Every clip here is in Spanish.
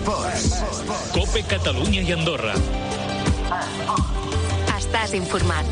Esports. COPE Catalunya i Andorra. Estàs informat.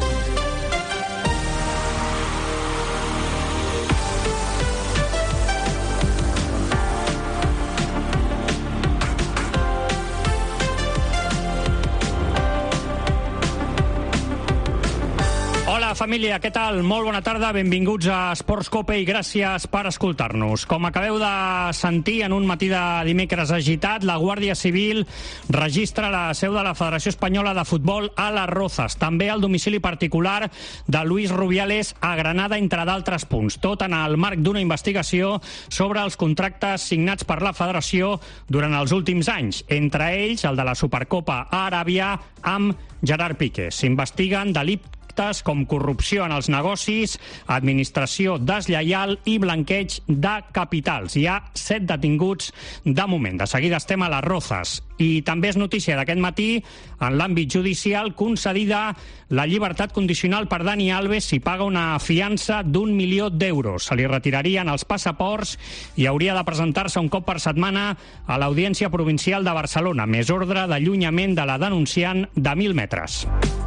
Hola família, què tal? Molt bona tarda, benvinguts a Esports COPE i gràcies per escoltar-nos. Com acabeu de sentir en un matí de dimecres agitat, la Guàrdia Civil registra la seu de la Federació Espanyola de Futbol a les Rozas. També el domicili particular de Luis Rubiales a Granada, entre d'altres punts. Tot en el marc d'una investigació sobre els contractes signats per la Federació durant els últims anys. Entre ells, el de la Supercopa a Aràbia amb Gerard Piqué. S'investiguen delictes com corrupció en els negocis, administració deslleial i blanqueig de capitals. Hi ha 7 detinguts de moment. De seguida estem a les Rozas. I també és notícia d'aquest matí, en l'àmbit judicial, concedida la llibertat condicional per Dani Alves si paga una fiança d'1 milió d'euros. Se li retirarien els passaports i hauria de presentar-se un cop per setmana a l'Audiència Provincial de Barcelona, més ordre d'allunyament de la denunciant de 1.000 metres.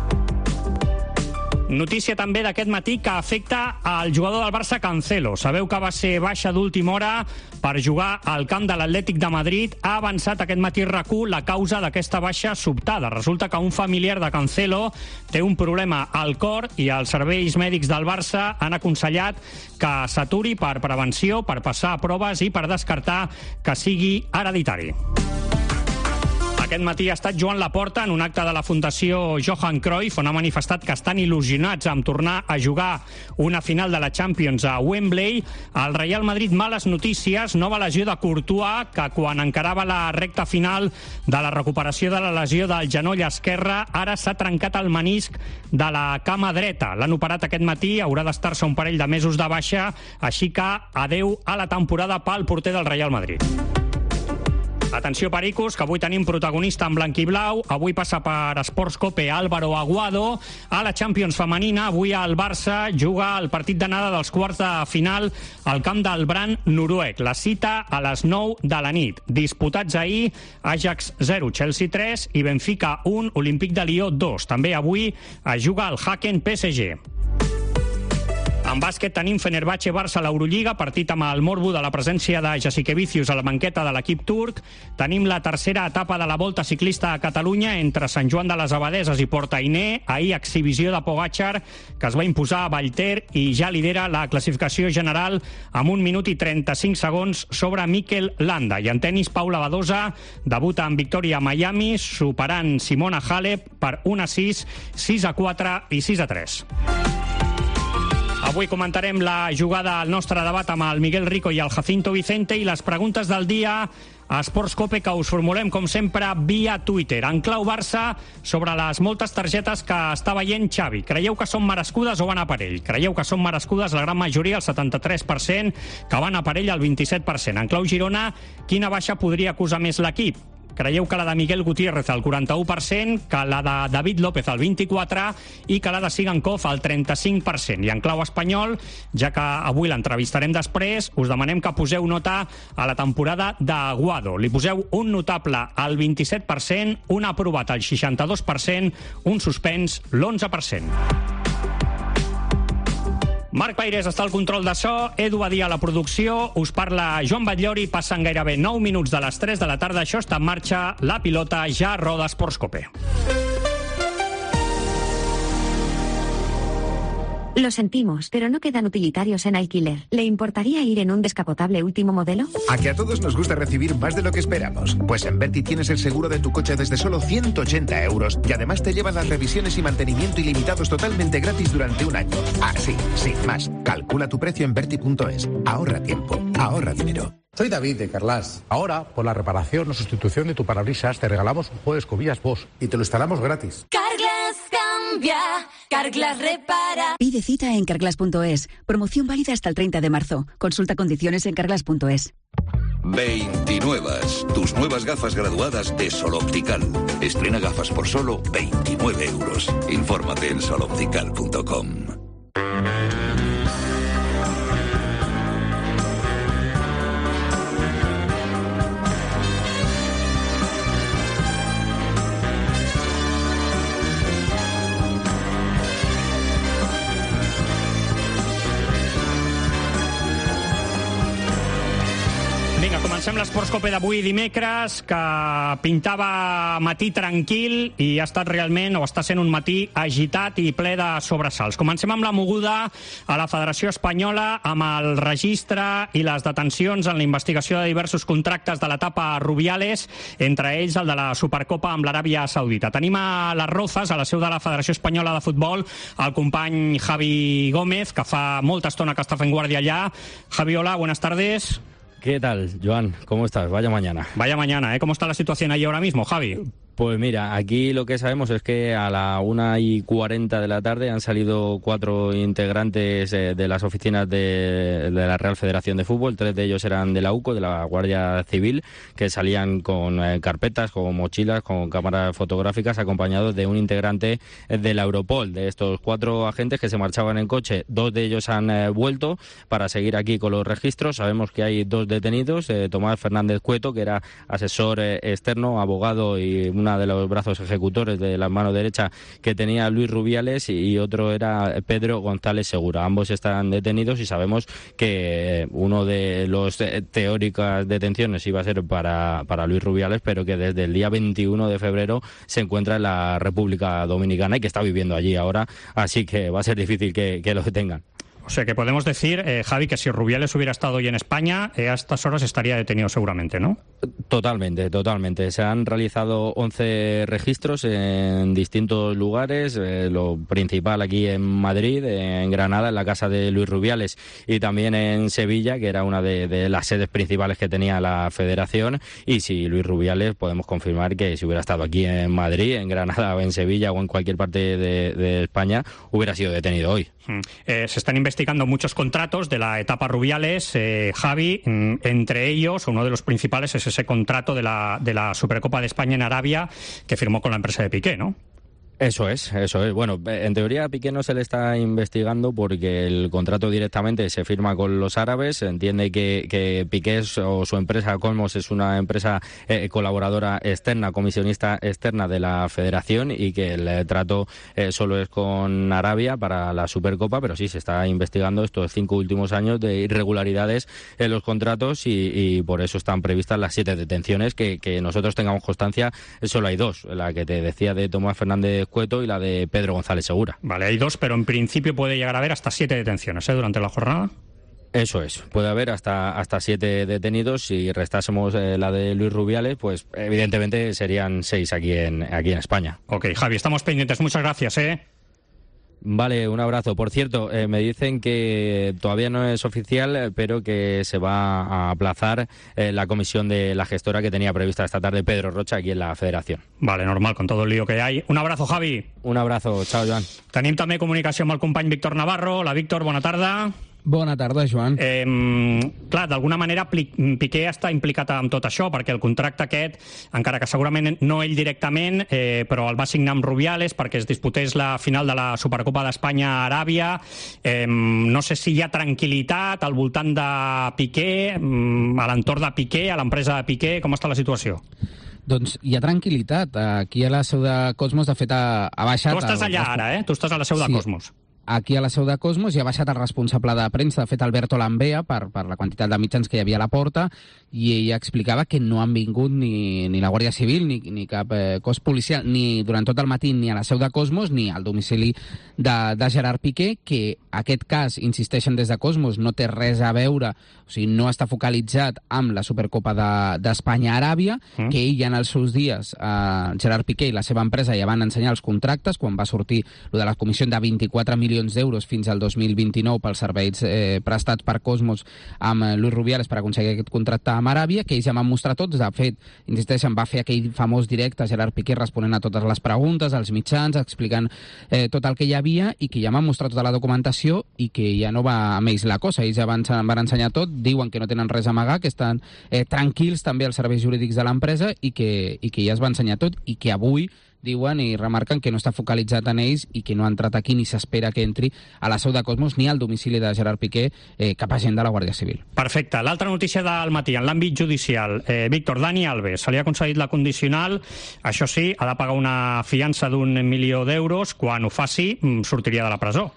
Notícia també d'aquest matí que afecta al jugador del Barça, Cancelo. Sabeu que va ser baixa d'última hora per jugar al camp de l'Atlètic de Madrid. Ha avançat aquest matí RAC1 la causa d'aquesta baixa sobtada. Resulta que un familiar de Cancelo té un problema al cor i els serveis mèdics del Barça han aconsellat que s'aturi per prevenció, per passar proves i per descartar que sigui hereditari. Aquest matí ha estat Joan Laporta en un acte de la Fundació Johan Cruyff on ha manifestat que estan il·lusionats amb tornar a jugar una final de la Champions a Wembley. Al Real Madrid, males notícies, nova lesió de Courtois, que quan encarava la recta final de la recuperació de la lesió del genoll esquerre, ara s'ha trencat el menisc de la cama dreta. L'han operat aquest matí, haurà d'estar-se un parell de mesos de baixa, així que adeu a la temporada pel porter del Real Madrid. Atenció, pericos, que avui tenim protagonista en blanc i blau. Avui passa per Esports COPE Álvaro Aguado. A la Champions femenina, avui el Barça juga el partit d'anada dels quarts de final al camp del Brann noruec. La cita a les 9 de la nit. Disputats ahir, Ajax 0, Chelsea 3 i Benfica 1, Olímpic de Lió 2. També avui es juga el Haken PSG. En bàsquet tenim Fenerbahçe-Barça a l'Eurolliga, partit amb el morbo de la presència de Jasikevičius a la banqueta de l'equip turc. Tenim la tercera etapa de la Volta Ciclista a Catalunya entre Sant Joan de les Abadeses i Portainer. Ahir exhibició de Pogačar, que es va imposar a Vallter i ja lidera la classificació general amb 1 minut i 35 segons sobre Mikel Landa. I en tenis, Paula Badosa debuta en victòria a Miami, superant Simona Halep per 1-6, 6-4 i 6-3. Avui comentarem la jugada al nostre debat amb el Miguel Rico i el Jacinto Vicente i les preguntes del dia a Esports COPE que us formulem, com sempre, via Twitter. En clau Barça, sobre les moltes targetes que està veient Xavi. Creieu que són merescudes o van a per ell? Creieu que són merescudes la gran majoria, el 73%, que van a per ell el 27%. En clau Girona, quina baixa podria acusar més l'equip? Creieu que la de Miguel Gutiérrez al 41%, que la de David López al 24% i que la de Sigankov al 35%. I en clau espanyol, ja que avui l'entrevistarem després, us demanem que poseu nota a la temporada d'Aguado. Li poseu un notable al 27%, un aprovat al 62%, un suspens l'11%. Marc Pairés està al control de so, Edu Badia a la producció, us parla Joan Batllori, passen gairebé 9 minuts de les 3 de la tarda, això està en marxa, la pilota ja roda Esports COPE. Lo sentimos, pero no quedan utilitarios en alquiler. ¿Le importaría ir en un descapotable último modelo? A que a todos nos gusta recibir más de lo que esperamos. Pues en Verti tienes el seguro de tu coche desde solo 180 euros y además te llevan las revisiones y mantenimiento ilimitados totalmente gratis durante un año. Ah, sí, sin más. Calcula tu precio en Verti.es. Ahorra tiempo, ahorra dinero. Soy David de Carlas. Ahora, por la reparación o sustitución de tu parabrisas, te regalamos un juego de escobillas Bosch y te lo instalamos gratis. Carglass cambia, Carglass repara. Pide cita en carglass.es. Promoción válida hasta el 30 de marzo. Consulta condiciones en carglass.es. 29. Tus nuevas gafas graduadas de Sol Optical. Estrena gafas por solo 29 euros. Infórmate en soloptical.com. Vinga, comencem l'Esports Cope d'avui dimecres, que pintava matí tranquil i ha estat realment, o està sent un matí agitat i ple de sobresalts. Comencem amb la moguda a la Federació Espanyola, amb el registre i les detencions en la investigació de diversos contractes de l'etapa Rubiales, entre ells el de la Supercopa amb l'Aràbia Saudita. Tenim a les Rozas, a la seu de la Federació Espanyola de Futbol, el company Javi Gómez, que fa molta estona que està fent guàrdia allà. Javi, hola, buenas tardes. ¿Qué tal, Joan? ¿Cómo estás? Vaya mañana. Vaya mañana, ¿eh? ¿Cómo está la situación ahí ahora mismo, Javi? Pues mira, aquí lo que sabemos es que a la 1:40 de la tarde han salido 4 integrantes de las oficinas de la Real Federación de Fútbol. 3 de ellos eran de la UCO, de la Guardia Civil, que salían con carpetas, con mochilas, con cámaras fotográficas, acompañados de un integrante de la Europol. De estos 4 agentes que se marchaban en coche, 2 de ellos han vuelto para seguir aquí con los registros. Sabemos que hay 2 detenidos, Tomás Fernández Cueto, que era asesor externo, abogado y una de los brazos ejecutores de la mano derecha que tenía Luis Rubiales, y otro era Pedro González Segura. Ambos están detenidos y sabemos que uno de los teóricas detenciones iba a ser para Luis Rubiales, pero que desde el día 21 de febrero se encuentra en la República Dominicana y que está viviendo allí ahora, así que va a ser difícil que lo detengan. O sea que podemos decir, Javi, que si Rubiales hubiera estado hoy en España, a estas horas estaría detenido seguramente, ¿no? Totalmente, totalmente. Se han realizado 11 registros en distintos lugares, lo principal aquí en Madrid, en Granada, en la casa de Luis Rubiales, y también en Sevilla, que era una de las sedes principales que tenía la Federación. Y si Luis Rubiales, podemos confirmar que si hubiera estado aquí en Madrid, en Granada o en Sevilla o en cualquier parte de España, hubiera sido detenido hoy. Se están investigando muchos contratos de la etapa Rubiales, Javi, entre ellos uno de los principales es ese contrato de la Supercopa de España en Arabia que firmó con la empresa de Piqué, ¿no? Eso es. Bueno, en teoría a Piqué no se le está investigando porque el contrato directamente se firma con los árabes. Se entiende que Piqué o su empresa Cosmos es una empresa colaboradora externa, comisionista externa de la Federación, y que el trato solo es con Arabia para la Supercopa, pero sí se está investigando estos 5 últimos años de irregularidades en los contratos y por eso están previstas las 7 detenciones. Que nosotros tengamos constancia, solo hay 2, la que te decía de Tomás Fernández Cueto y la de Pedro González Segura. Vale, hay 2, pero en principio puede llegar a haber hasta 7 detenciones durante la jornada. Eso es, puede haber hasta 7 detenidos. Si restásemos la de Luis Rubiales, pues evidentemente serían 6 aquí en España. Ok, Javi, estamos pendientes. Muchas gracias, Vale, un abrazo. Por cierto, me dicen que todavía no es oficial, pero que se va a aplazar la comisión de la gestora que tenía prevista esta tarde Pedro Rocha aquí en la Federación. Vale, normal, con todo el lío que hay. Un abrazo, Javi. Un abrazo. Chao, Joan. Tenim també comunicació amb el company Víctor Navarro. Hola, Víctor, bona tarda. Bona tarda, Joan. Clar, d'alguna manera Piqué està implicat amb tot això, perquè el contracte aquest, encara que segurament no ell directament, però el va signar amb Rubiales perquè es disputés la final de la Supercopa d'Espanya a Aràbia. No sé si hi ha tranquil·litat al voltant de Piqué, a l'entorn de Piqué, a l'empresa de Piqué. Com està la situació? Doncs hi ha tranquil·litat. Aquí a la seu de Cosmos, de fet, ha baixat... Tu estàs allà ara, Tu estàs a la seu de Cosmos. Aquí a la seu de Cosmos hi ha baixat el responsable de premsa, de fet Alberto Lambea, per la quantitat de mitjans que hi havia a la porta, i ella explicava que no han vingut ni la Guàrdia Civil ni cap cos policial, ni durant tot el matí ni a la seu de Cosmos ni al domicili de Gerard Piqué, que aquest cas, insisteixen des de Cosmos, no té res a veure, o sigui, no està focalitzat amb la Supercopa d'Espanya a Aràbia, que ell ja en els seus dies, Gerard Piqué i la seva empresa ja van ensenyar els contractes, quan va sortir lo de la comissió de 24 milions d'euros fins al 2029 pels serveis prestats per Cosmos amb Luis Rubiales per aconseguir aquest contracte amb Aràbia, que ells ja van mostrar tots. De fet, insisteixen, va fer aquell famós directe Gerard Piqué responent a totes les preguntes, als mitjans, explicant tot el que hi havia, i que ja van mostrar tota la documentació i que ja no va amb ells la cosa. Ells ja van ensenyar tot, diuen que no tenen res a amagar, que estan tranquils també els serveis jurídics de l'empresa i que ja es va ensenyar tot, i que avui diuen i remarquen que no està focalitzat en ells i que no ha entrat aquí ni s'espera que entri a la seu de Cosmos ni al domicili de Gerard Piqué cap agent de la Guàrdia Civil. Perfecte. L'altra notícia del matí, en l'àmbit judicial. Víctor, Dani Alves, se li ha concedit la condicional, això sí, ha de pagar una fiança d'1 milió d'euros, quan ho faci sortiria de la presó.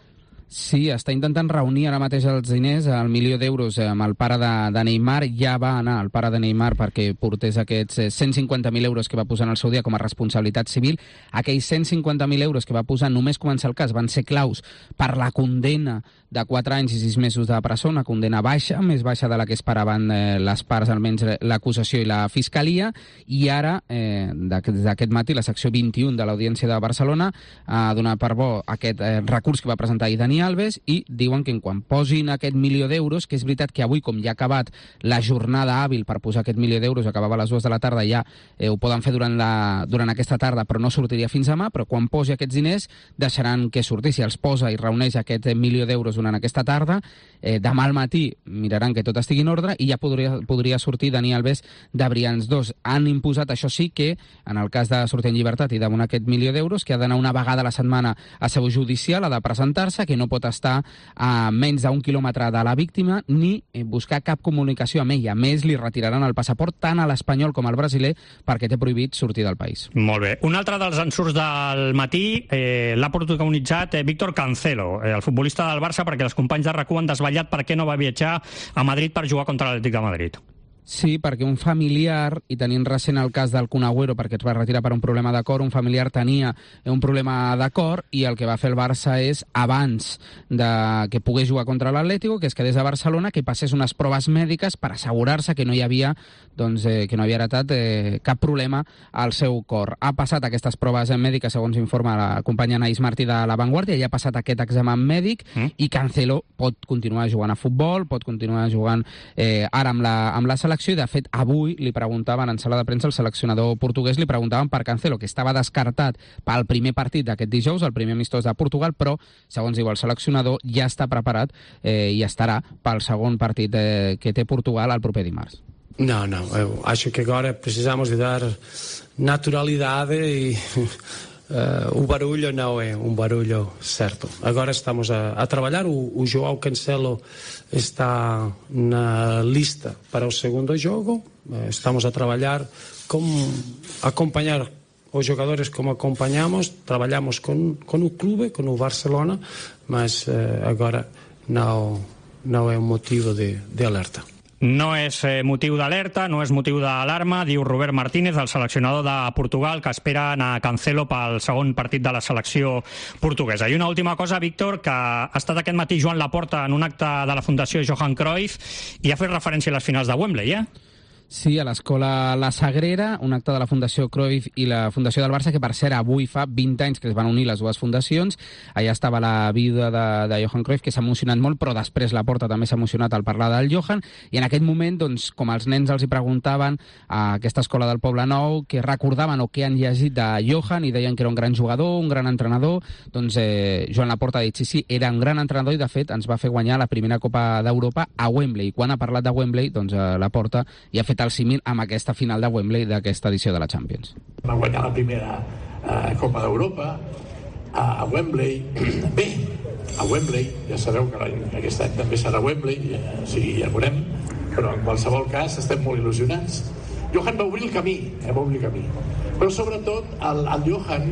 Sí, està intentant reunir ara mateix els diners, el 1 milió d'euros amb el pare de Neymar. Ja va anar el pare de Neymar perquè portés aquests 150.000 euros que va posar en el seu dia com a responsabilitat civil. Aquells 150.000 euros que va posar només començar el cas van ser claus per la condena de 4 anys i 6 mesos de presó, una condena baixa, més baixa de la que esperaven les parts, almenys l'acusació i la fiscalia, i ara, d'aquest matí, la secció 21 de l'Audiència de Barcelona ha donat per bo aquest recurs que va presentar ahir Dani Alves, i diuen que quan posin aquest 1 milió d'euros, que és veritat que avui, com ja ha acabat la jornada hàbil per posar aquest 1 milió d'euros, acabava a les 2 de la tarda, ja ho poden fer durant aquesta tarda, però no sortiria fins demà, però quan posi aquests diners deixaran que surti. Si els posa i reuneix aquest 1 milió d'euros durant aquesta tarda, demà al matí miraran que tot estigui en ordre i ja podria sortir Dani Alves de Brians 2. Han imposat, això sí, que en el cas de sortir en llibertat i damunt aquest 1 milió d'euros, que ha d'anar una vegada a la setmana a seu judicial, ha de presentar-se, que no pot estar a menys d'1 quilòmetre de la víctima ni buscar cap comunicació amb ella. A més, li retiraran el passaport tant a l'espanyol com al brasiler perquè té prohibit sortir del país. Molt bé. Un altre dels ensurts del matí l'ha protagonitzat Víctor Cancelo, el futbolista del Barça, perquè els companys de RAC1 han desvetllat per què no va viatjar a Madrid per jugar contra l'Atlètic de Madrid. Sí, perquè un familiar, i tenint recent el cas del Kun Agüero, perquè es va retirar per un problema de cor, un familiar tenia un problema de cor, i el que va fer el Barça és, abans de que pogués jugar contra l'Atlético, que es quedés a Barcelona, que passés unes proves mèdiques per assegurar-se que no hi havia heretat cap problema al seu cor. Ha passat aquestes proves mèdiques, segons informa la companya Anaïs Martí de La Vanguardia, ja ha passat aquest examen mèdic, i Cancelo pot continuar jugant a futbol, pot continuar jugant ara amb la selecció. I de fet avui li preguntaven en sala de premsa, el seleccionador portuguès li preguntaven per Cancelo, que estava descartat pel primer partit d'aquest dijous, el primer amistós de Portugal, però segons diu el seleccionador ja està preparat i estarà pel segon partit que té Portugal el proper dimarts. No, eu acho que agora precisamos de dar naturalidade e o barulho não é um barulho certo. Agora estamos a trabalhar, o João Cancelo está na lista para o segundo jogo, estamos a trabalhar como acompanhar os jogadores como acompanhamos, trabalhamos con o clube, con o Barcelona, mas agora não é um motivo de alerta. No és motiu d'alerta, no és motiu d'alarma, diu Robert Martínez, el seleccionador de Portugal, que espera anar a Cancelo pel segon partit de la selecció portuguesa. I una última cosa, Víctor, que ha estat aquest matí Joan Laporta en un acte de la Fundació Johan Cruyff i ha fet referència a les finals de Wembley, Sí, a l'escola La Sagrera, un acte de la Fundació Cruyff i la Fundació del Barça, que per cert avui fa 20 anys que es van unir les dues fundacions. Allà estava la vídua de Johan Cruyff, que s'ha emocionat molt, però després Laporta també s'ha emocionat al parlar del Johan, i en aquest moment, doncs, com els nens els hi preguntaven a aquesta escola del Poble Nou que recordaven o què han llegit de Johan, i deien que era un gran jugador, un gran entrenador, doncs Joan Laporta ha dit sí, era un gran entrenador, i de fet ens va fer guanyar la primera Copa d'Europa a Wembley. I quan ha parlat de Wembley, doncs Laporta ja ha fet el símil amb aquesta final de Wembley d'aquesta edició de la Champions. Va guanyar la primera Copa d'Europa a Wembley. Bé, a Wembley, ja sabeu que aquest any també serà Wembley, ja veurem, però en qualsevol cas estem molt il·lusionats. Johan va obrir el camí, però sobretot el Johan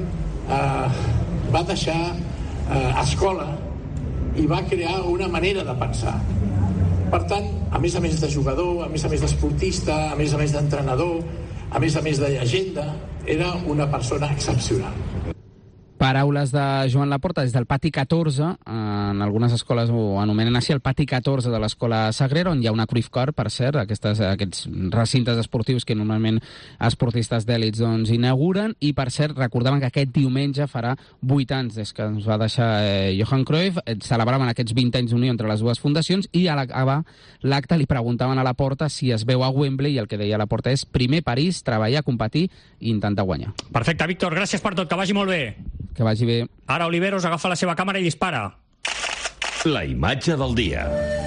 va deixar escola i va crear una manera de pensar. Per tant, a més de jugador, a més d'esportista, a més d'entrenador, a més de llegenda, era una persona excepcional. Paraules de Joan Laporta des del pati 14, en algunes escoles ho anomenen així, el pati 14 de l'escola Sagrera, on hi ha una Cruyff Car, per cert, aquests recintes esportius que normalment esportistes d'èlits doncs inauguren, i per cert recordaven que aquest diumenge farà 8 anys des que ens va deixar Johan Cruyff. Celebraven aquests 20 anys d'unió entre les dues fundacions, i a l'acabar l'acte li preguntaven a Laporta si es veu a Wembley, i el que deia Laporta és primer París, treballar, competir i intentar guanyar. Perfecte, Víctor, gràcies per tot, que vagi molt bé. Que vagi bé. Ara Oliveros agafa la seva càmera i dispara. La imatge del dia.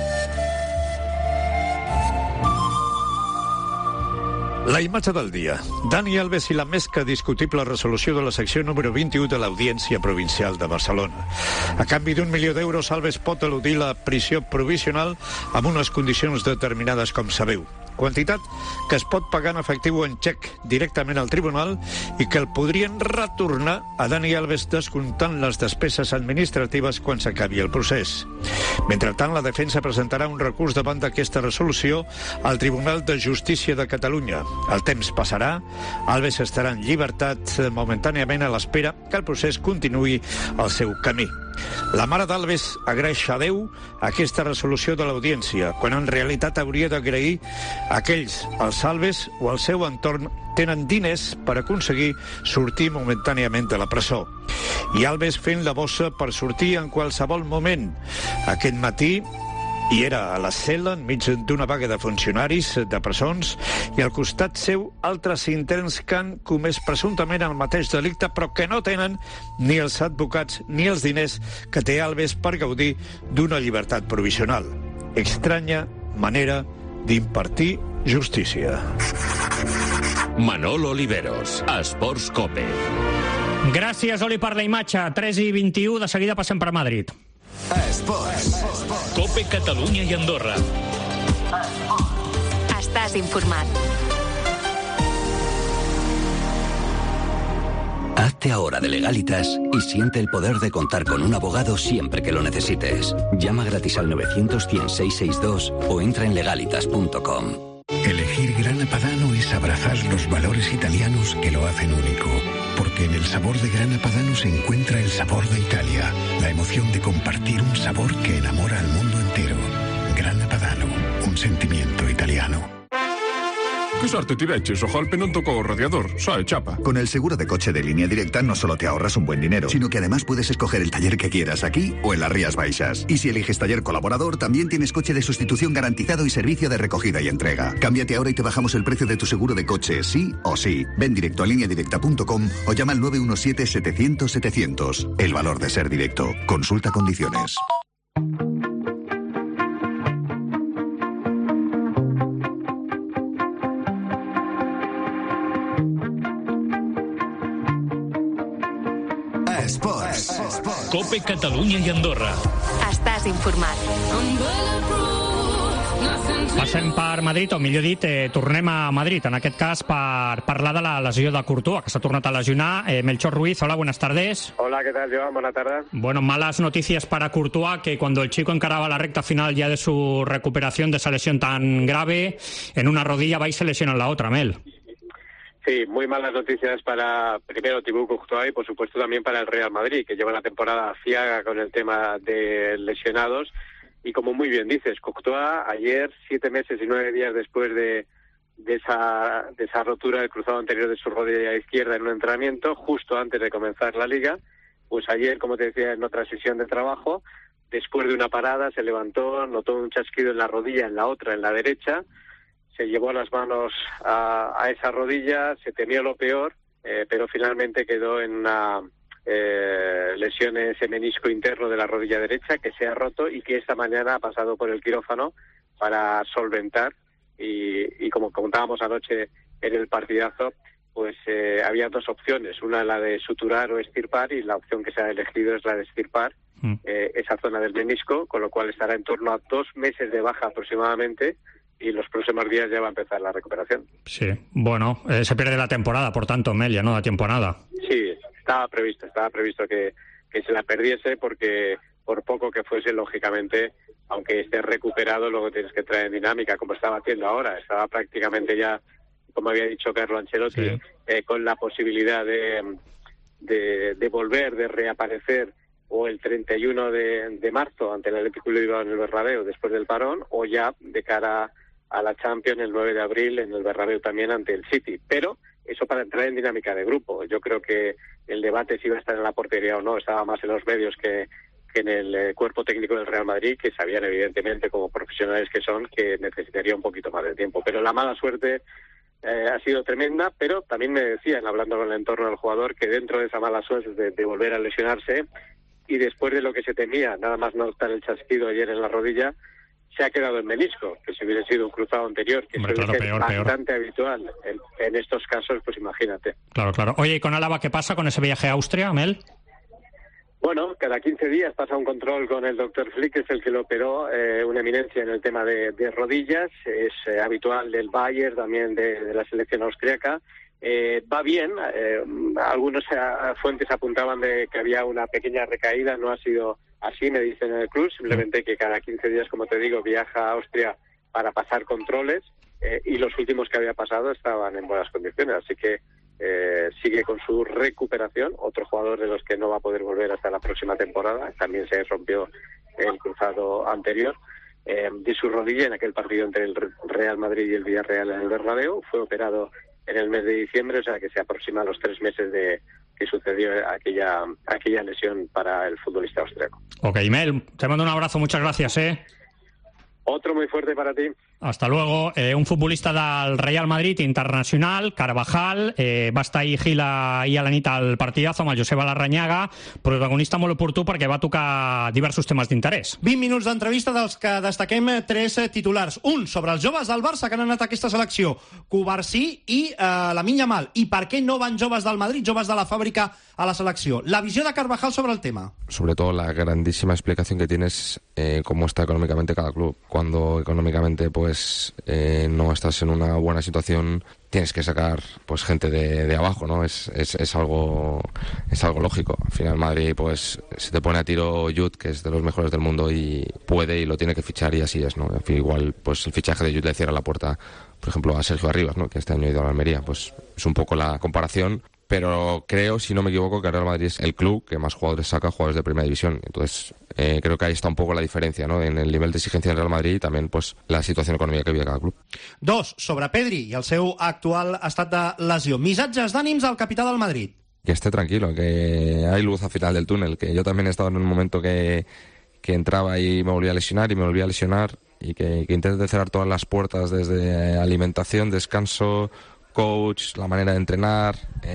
La imatge del dia. Dani Alves i la més que discutible resolució de la secció número 21 de l'Audiència Provincial de Barcelona. A canvi d'1 milió d'euros, Alves pot eludir la prisió provisional amb unes condicions determinades, com sabeu. quantitat que es pot pagar en efectiu o en xec directament al tribunal i que el podrien retornar a Dani Alves descomptant les despeses administratives quan s'acabi el procés. Mentrestant, la defensa presentarà un recurs davant d'aquesta resolució al Tribunal de Justícia de Catalunya. El temps passarà, Alves estarà en llibertat momentàniament a l'espera que el procés continuï el seu camí. La mare d'Alves agraeix a Déu aquesta resolució de l'audiència, quan en realitat hauria d'agrair a aquells, els Alves o al seu entorn, tenen diners per aconseguir sortir momentàniament de la presó. I Alves fent la bossa per sortir en qualsevol moment. Aquest matí i era a la cel·la enmig d'una vaga de funcionaris de presons i al costat seu altres interns que han comès presumptament el mateix delicte però que no tenen ni els advocats ni els diners que té Alves per gaudir d'una llibertat provisional. Estranya manera d'impartir justícia. Manolo Oliveros, Esports Cope. Gràcies, Oli, per la imatge. 3:21, de seguida passem per Madrid. Esports. Cope Catalunya i Andorra. Estàs informat. Hazte ahora de Legalitas y siente el poder de contar con un abogado siempre que lo necesites. Llama gratis al 900-100-662 o entra en legalitas.com. Elegir Grana Padano es abrazar los valores italianos que lo hacen único. Porque en el sabor de Grana Padano se encuentra el sabor de Italia, la emoción de compartir un sabor que enamora al mundo entero. Grana Padano, un sentimiento italiano. ¿Qué suerte tireches? Ojalá non tocó o radiador, sae chapa. Con el seguro de coche de Línea Directa no solo te ahorras un buen dinero, sino que además puedes escoger el taller que quieras aquí o en las Rías Baixas. Y si eliges taller colaborador, también tienes coche de sustitución garantizado y servicio de recogida y entrega. Cámbiate ahora y te bajamos el precio de tu seguro de coche, sí o sí. Ven directo a lineadirecta.com o llama al 917-700-700. El valor de ser directo. Consulta condiciones. Cope Catalunya i Andorra. Estàs informat. Passem per Madrid, o millor dit, tornem a Madrid, en aquest cas per parlar de la lesió de Courtois, que s'ha tornat a lesionar. Melchor Ruiz, hola, buenas tardes. Hola, ¿qué tal, Joan? Buenas tardes. Bueno, malas noticias para Courtois, que cuando el chico encaraba la recta final ya de su recuperación de esa lesión tan grave, en una rodilla va y se lesiona en la otra, Mel. Sí, muy malas noticias para, primero, Thibaut Courtois y, por supuesto, también para el Real Madrid, que lleva una temporada ciaga con el tema de lesionados. Y como muy bien dices, Courtois ayer, 7 meses y 9 días después de esa rotura del cruzado anterior de su rodilla izquierda en un entrenamiento, justo antes de comenzar la Liga, pues ayer, como te decía, en otra sesión de trabajo, después de una parada, se levantó, notó un chasquido en la rodilla, en la otra, en la derecha, se llevó las manos a esa rodilla, se temió lo peor, pero finalmente quedó en una lesión en ese menisco interno de la rodilla derecha que se ha roto y que esta mañana ha pasado por el quirófano para solventar y como contábamos anoche en el partidazo, pues había dos opciones, una la de suturar o extirpar y la opción que se ha elegido es la de extirpar esa zona del menisco, con lo cual estará en torno a 2 meses de baja aproximadamente. Y los próximos días ya va a empezar la recuperación. Sí, bueno, se pierde la temporada, por tanto, Mel, ya no da tiempo a nada. Sí, estaba previsto que se la perdiese porque por poco que fuese, lógicamente, aunque esté recuperado, luego tienes que traer en dinámica, como estaba haciendo ahora. Estaba prácticamente ya, como había dicho Carlo Ancelotti, con la posibilidad de volver, de reaparecer o el 31 de marzo ante el Atlético de Bilbao en el Bernabéu después del parón, o ya de cara a la Champions el 9 de abril en el Bernabéu también ante el City. Pero eso para entrar en dinámica de grupo. Yo creo que el debate si iba a estar en la portería o no estaba más en los medios que en el cuerpo técnico del Real Madrid, que sabían evidentemente, como profesionales que son, que necesitaría un poquito más de tiempo. Pero la mala suerte ha sido tremenda, pero también me decían, hablando con el entorno del jugador, que dentro de esa mala suerte de volver a lesionarse, y después de lo que se temía, nada más notar el chasquido ayer en la rodilla, se ha quedado el menisco, que si hubiese sido un cruzado anterior, que suele ser bastante habitual en estos casos, pues imagínate. Claro. Oye, ¿y con Álava qué pasa con ese viaje a Austria, Mel? Bueno, cada 15 días pasa un control con el doctor Flick, que es el que lo operó, una eminencia en el tema de rodillas, es habitual del Bayern, también de la selección austriaca. Va bien, algunas fuentes apuntaban de que había una pequeña recaída, no ha sido así, me dicen en el club, simplemente que cada 15 días, como te digo, viaja a Austria para pasar controles, y los últimos que había pasado estaban en buenas condiciones, así que sigue con su recuperación. Otro jugador de los que no va a poder volver hasta la próxima temporada, también se rompió el cruzado anterior de su rodilla en aquel partido entre el Real Madrid y el Villarreal en el Bernabéu. Fue operado en el mes de diciembre, o sea que se aproxima a los 3 meses de que sucedió aquella lesión para el futbolista austriaco. Ok, Mel, te mando un abrazo, muchas gracias. Otro muy fuerte para ti. Hasta luego. Un futbolista del Real Madrid internacional, Carvajal, va estar ahir a la nit al partidazo amb el Joseba Larrañaga, protagonista molt oportú perquè va tocar diversos temes d'interès. 20 minuts d'entrevista dels que destaquem 3 titulars. Un sobre els joves del Barça que han anat a aquesta selecció, Cubarsí i Lamine Yamal. I per què no van joves del Madrid, joves de la fàbrica a la selecció? La visió de Carvajal sobre el tema. Sobre todo la grandísima explicación que tienes cómo está económicamente cada club. Cuando económicamente pues no estás en una buena situación, tienes que sacar pues gente de abajo, ¿no? Es algo lógico. Al final Madrid pues se te pone a tiro Jude, que es de los mejores del mundo, y puede y lo tiene que fichar, y así es, ¿no? En fin, igual pues el fichaje de Jude le cierra la puerta, por ejemplo, a Sergio Arribas, ¿no? Que este año ha ido a la Almería. Pues es un poco la comparación. Pero creo, si no me equivoco, que el Real Madrid es el club que más jugadores saca, jugadores de primera división. Entonces, creo que ahí está un poco la diferencia, ¿no? En el nivel de exigencia del Real Madrid y también pues la situación econòmica que vive cada club. 2, sobre Pedri i el seu actual estat de lesió. Missatges d'ànims al capità del Madrid. Que esté tranquilo, que hay luz al final del túnel, que yo también he estado en un momento que entraba y me volvía a lesionar y que intente cerrar todas las puertas, desde alimentación, descanso, coach, la manera de entrenar,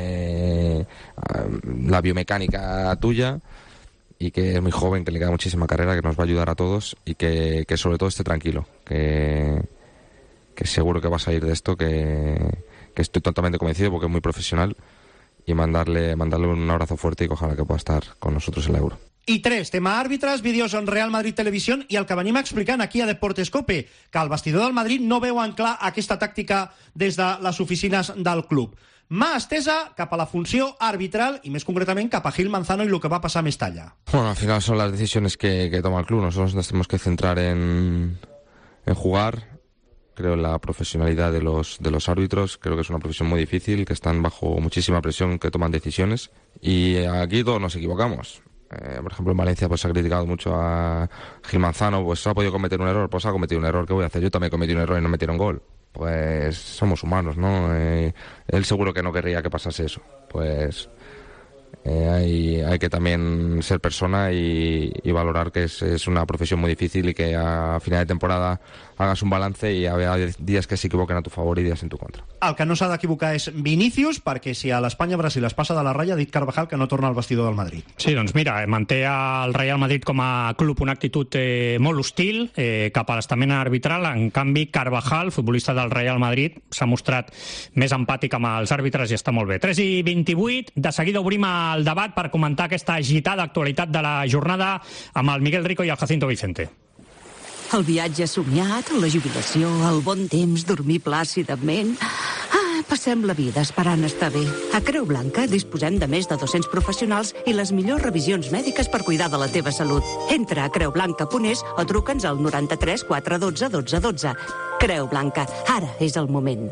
la biomecánica tuya, y que es muy joven, que le queda muchísima carrera, que nos va a ayudar a todos, y que sobre todo esté tranquilo, que seguro que va a salir de esto, que estoy totalmente convencido porque es muy profesional, y mandarle un abrazo fuerte y que ojalá que pueda estar con nosotros en la Euro. I 3, tema àrbitres, vídeos en Real Madrid Televisió i el que venim explicant aquí a Deportes Cope, que el vestidor del Madrid no veu en clar aquesta tàctica des de les oficines del club. Mà estesa cap a la funció arbitral i més concretament cap a Gil Manzano i el que va passar a Mestalla. Bueno, al final son las decisiones que toma el club. Nosotros nos tenemos que centrar en jugar. Creo en la profesionalidad de los árbitros. Creo que es una profesión muy difícil, que están bajo muchísima presión, que toman decisiones. Y aquí todos nos equivocamos. Por ejemplo, en Valencia pues se ha criticado mucho a Gil Manzano, pues ha podido cometer un error, pues ha cometido un error, ¿qué voy a hacer? Yo también cometí un error y no metieron gol. Pues somos humanos, ¿no? Él seguro que no querría que pasase eso. Pues hay que también ser persona y valorar que es una profesión muy difícil, y que a final de temporada hagas un balance y habrá días que se equivoquen a tu favor y días en tu contra. El que no s'ha d'equivocar és Vinícius, perquè si a l'Espanya-Brasil es passa de la ratlla, ha dit Carvajal que no torna al vestidor del Madrid. Sí, doncs mira, manté el Real Madrid com a club una actitud molt hostil cap a l'estament arbitral. En canvi, Carvajal, futbolista del Real Madrid, s'ha mostrat més empàtic amb els àrbitres i està molt bé. 3:28, de seguida obrim el debat per comentar aquesta agitada actualitat de la jornada amb el Miguel Rico i el Jacinto Vicente. El viatge somiat, la jubilació, el bon temps, dormir plàcidament... Passem la vida esperant estar bé. A Creu Blanca disposem de més de 200 professionals i les millors revisions mèdiques per cuidar de la teva salut. Entra a creublanca.es o truca'ns al 93 412 12 12. Creu Blanca, ara és el moment.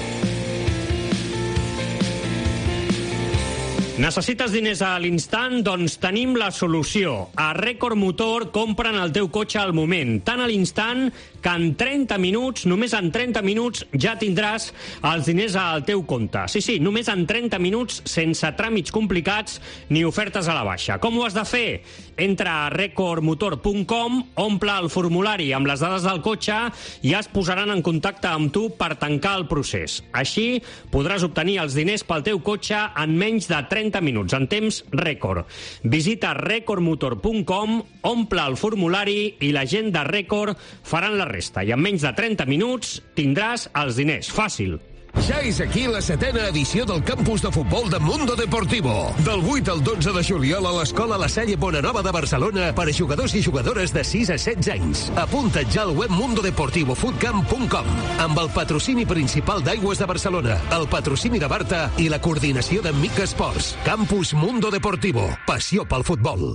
Necessites diners a l'instant? Doncs tenim la solució. A Record Motor compren el teu cotxe al moment, tan a l'instant que en 30 minuts, només en 30 minuts, ja tindràs els diners al teu compte. Sí, només en 30 minuts, sense tràmits complicats ni ofertes a la baixa. Com ho has de fer? Entra a recordmotor.com, omple el formulari amb les dades del cotxe i es posaran en contacte amb tu per tancar el procés. Així podràs obtenir els diners pel teu cotxe en menys de 30 minuts, en temps rècord. Visita recordmotor.com, omple el formulari i la gent de Record faran la resta. I en menys de 30 minuts tindràs els diners. Fàcil. Ja és aquí la 7ª edició del campus de futbol de Mundo Deportivo. Del 8 al 12 de juliol a l'Escola La Salle Bonanova de Barcelona per a jugadors i jugadores de 6 a 16 anys. Apunta't ja al web mundodeportivofootcamp.com amb el patrocini principal d'Aigües de Barcelona, el patrocini de Barta i la coordinació de Mica Esports. Campus Mundo Deportivo. Passió pel futbol.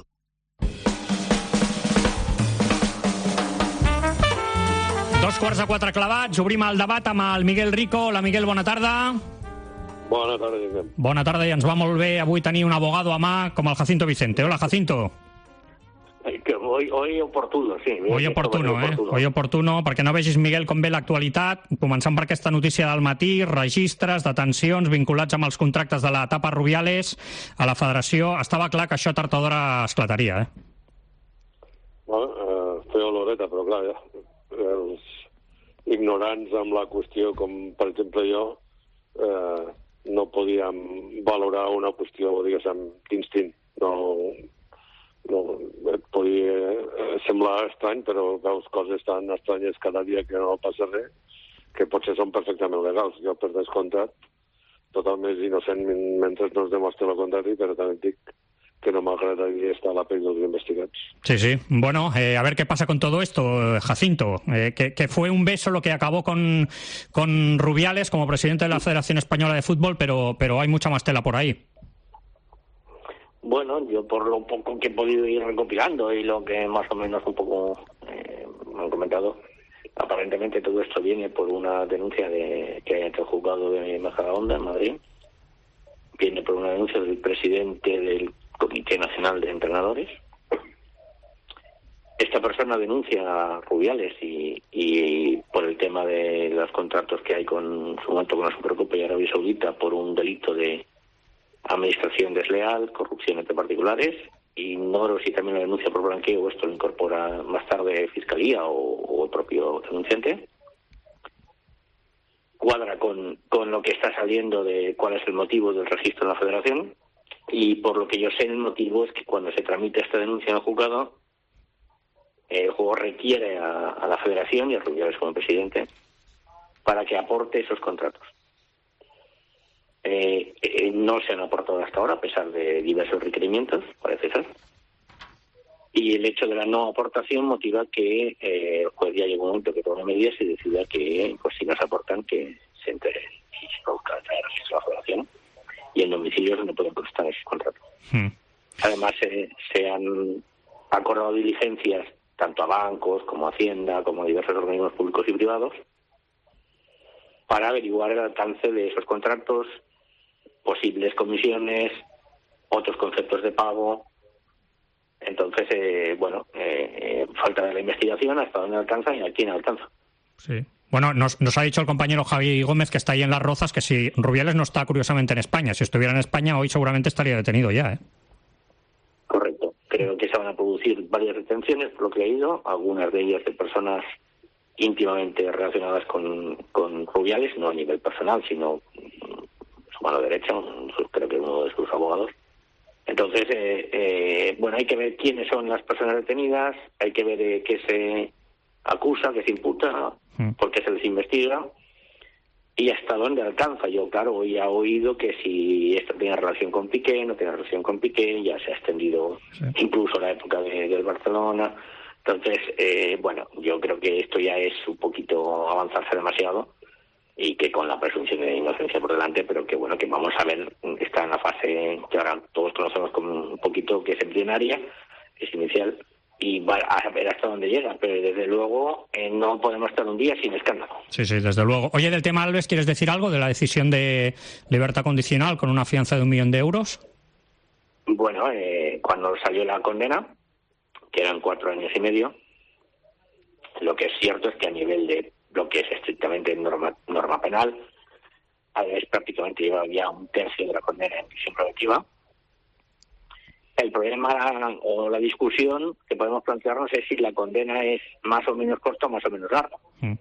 Dos quarts de 4 clavats, obrim el debat amb el Miguel Rico. Hola, Miguel, bona tarda. Bona tarda, Josep. Bona tarda, i ens va molt bé avui tenir un abogado a mà com el Jacinto Vicente. Hola, Jacinto. Hoy oportuno, sí. Hoy oportuno, Hoy oportuno, perquè no vegis, Miguel, com ve l'actualitat, començant per aquesta notícia del matí, registres, detencions vinculats amb els contractes de l'etapa Rubiales a la federació. Estava clar que això tard o d'hora esclataria, Bueno, feo l'horeta, però clar, els ignorants amb la qüestió, com per exemple jo, no podíem valorar una qüestió, diguéssim, d'instint. No et podia semblar estrany, però veus coses tan estranyes cada dia que no passa res, que potser són perfectament legals. Jo, per descomptat, totalment innocent mentre no es demostra el contrari, però també et dic que no m'agradaria estar a la pell dels investigats. Sí, sí. Bueno, a ver qué pasa con todo esto, Jacinto. Que fue un beso lo que acabó con Rubiales como presidente de la Federación Española de Fútbol, pero hay mucha más tela por ahí. Bueno, yo por lo poco que he podido ir recopilando y lo que más o menos un poco me han comentado, aparentemente todo esto viene por una denuncia que hay ante el juzgado de Majadahonda, en Madrid. Viene por una denuncia del presidente del Comité Nacional de Entrenadores. Esta persona denuncia a Rubiales y por el tema de los contratos que hay con su momento con la Supercopa y Arabia Saudita por un delito de administración desleal, corrupción entre particulares. Ignoro si también la denuncia por blanqueo, esto lo incorpora más tarde Fiscalía o el propio denunciante. Cuadra con lo que está saliendo de cuál es el motivo del registro en la Federación, y por lo que yo sé, el motivo es que cuando se tramita esta denuncia en el juzgado, el juego requiere a la Federación y a Rubiales como presidente para que aporte esos contratos. No se han aportado hasta ahora, a pesar de diversos requerimientos, parece ser. Y el hecho de la no aportación motiva que el juez ya llegó un momento que tome medidas y decida que, pues si no se aportan, que se entere y se produzca el registro de la Federación y en domicilios donde pueden constar esos contratos. Además, se han acordado diligencias tanto a bancos como a Hacienda, como a diversos organismos públicos y privados, para averiguar el alcance de esos contratos, posibles comisiones, otros conceptos de pago. Entonces, falta de la investigación hasta dónde alcanza y a quién alcanza. Sí. Bueno, nos ha dicho el compañero Javi Gómez, que está ahí en Las Rozas, que si Rubiales no está curiosamente en España, si estuviera en España hoy seguramente estaría detenido ya, Correcto. Creo que se van a producir varias detenciones, por lo que he leído, algunas de ellas de personas íntimamente relacionadas con Rubiales, no a nivel personal, sino su mano derecha, creo que uno de sus abogados. Entonces, hay que ver quiénes son las personas detenidas, hay que ver qué se acusa, qué se imputa, por qué se les investiga y hasta dónde alcanza. Yo, claro, hoy he oído que si esto tiene relación con Piqué, no tiene relación con Piqué, ya se ha extendido incluso la época del Barcelona. Entonces, yo creo que esto ya es un poquito avanzarse demasiado y que con la presunción de inocencia por delante, pero que que vamos a ver, está en la fase que ahora todos conocemos como un poquito que es embrionaria, es inicial, y va a ver hasta dónde llega, pero desde luego no podemos estar un día sin escándalo. Sí, desde luego. Oye, del tema Alves, ¿quieres decir algo de la decisión de libertad condicional con una fianza de 1 millón de euros? Bueno, cuando salió la condena, que eran 4 años y medio, lo que es cierto es que a nivel de lo que es estrictamente norma penal, Alves prácticamente lleva ya 1/3 de la condena en prisión preventiva. El problema o la discusión que podemos plantearnos es si la condena es más o menos corta o más o menos larga.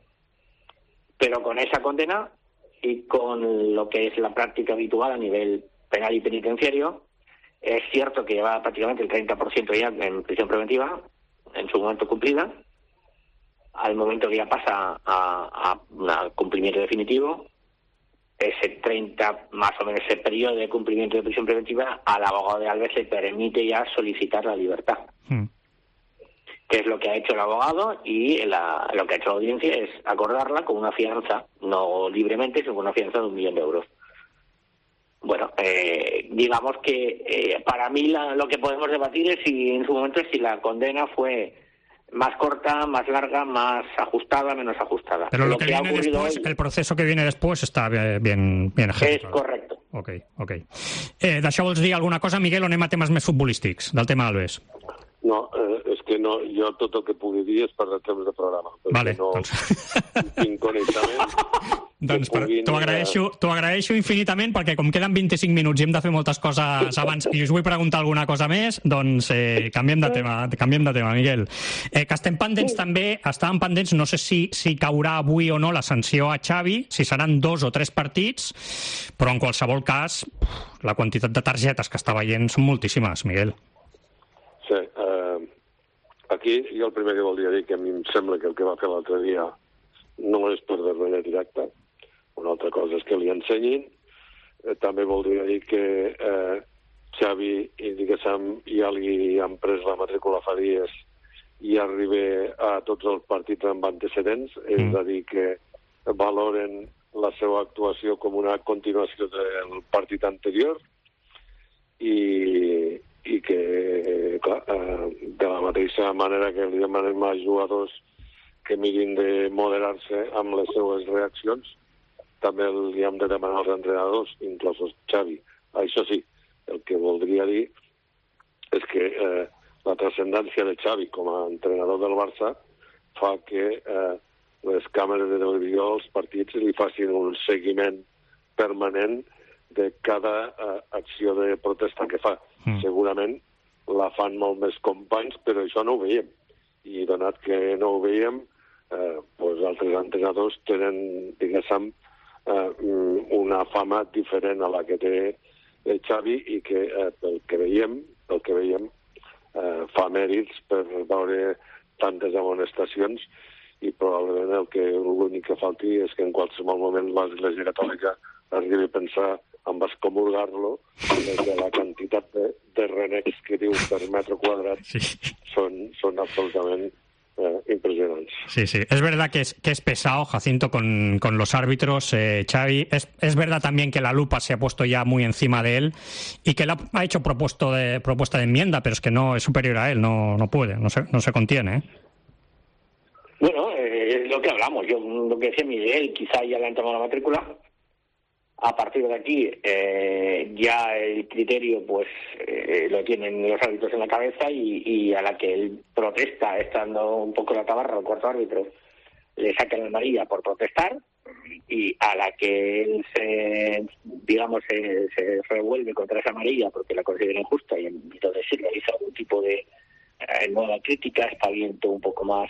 Pero con esa condena y con lo que es la práctica habitual a nivel penal y penitenciario, es cierto que lleva prácticamente el 30% ya en prisión preventiva, en su momento cumplida. Al momento que ya pasa a cumplimiento definitivo, ese 30, más o menos ese periodo de cumplimiento de prisión preventiva, al abogado de Alves le permite ya solicitar la libertad. Que es lo que ha hecho el abogado, y lo que ha hecho la audiencia es acordarla con una fianza, no libremente, sino con una fianza de 1 millón de euros. Bueno, digamos que para mí lo que podemos debatir es si en su momento si la condena fue más corta, más larga, más ajustada, menos ajustada. Pero lo que ha viene ocurrido después, hoy, el proceso que viene después está bien ejecutado. es correcto. Ok. D'això vols dir alguna cosa, Miguel, o anem a temes més futbolístics, del tema Alves? No, és que no, jo tot el que pugui dir és per temps de programa. Vale, no tinc coneixement. Doncs t'ho agraeixo infinitament, perquè com queden 25 minuts i hem de fer moltes coses abans i us vull preguntar alguna cosa més, doncs canviem de tema, Miguel. Que estem pendents també, estàvem pendents, no sé si caurà avui o no la sanció a Xavi, si seran 2 o 3 partits, però en qualsevol cas la quantitat de targetes que està veient són moltíssimes, Miguel. Sí, aquí jo el primer que voldria dir que a mi em sembla que el que va fer l'altre dia no és per darrere directe, una altra cosa és que li ensenyin. També voldria dir que Xavi, diguéssim, ja li han pres la matrícula fa dies i arriba a tots els partits amb antecedents, és a dir, que valoren la seva actuació com una continuació del partit anterior i que, clar, de la mateixa manera que li demanem als jugadors que mirin de moderar-se amb les seues reaccions, també li hem de demanar als entrenadors, inclosos Xavi. Això sí, el que voldria dir és que la transcendència de Xavi com a entrenador del Barça fa que les càmeres de televisió, els partits, li facin un seguiment permanent de cada acció de protesta que fa. Segurament la fan molt més companys, però això no ho veiem. I donat que no ho veiem, doncs altres entrenadors tenen, diguéssim, una fama diferent a la que té Xavi i que pel que veiem, fa mèrits per veure tantes amonestacions i probablement l'únic que falti és que en qualsevol moment l'Església Catòlica arribi a pensar en excomulgar-lo, perquè la quantitat de renecs que diu per metre quadrat són absolutament impresionants. Sí. Es verdad que es pesado, Jacinto, con los árbitros, Xavi. Es verdad también que la lupa se ha puesto ya muy encima de él y que él ha hecho propuesta de enmienda, pero es que no es superior a él, no puede, no se contiene, ¿eh? Bueno, es lo que hablamos. Yo lo que decía Miguel, quizá ya le han tomado la matrícula. A partir de aquí ya el criterio pues lo tienen los árbitros en la cabeza y a la que él protesta, estando un poco en la tabarra, el cuarto árbitro, le sacan la amarilla por protestar, y a la que él se revuelve contra esa amarilla porque la considera injusta y entonces se realiza algún tipo de nueva crítica, espaviento un poco más,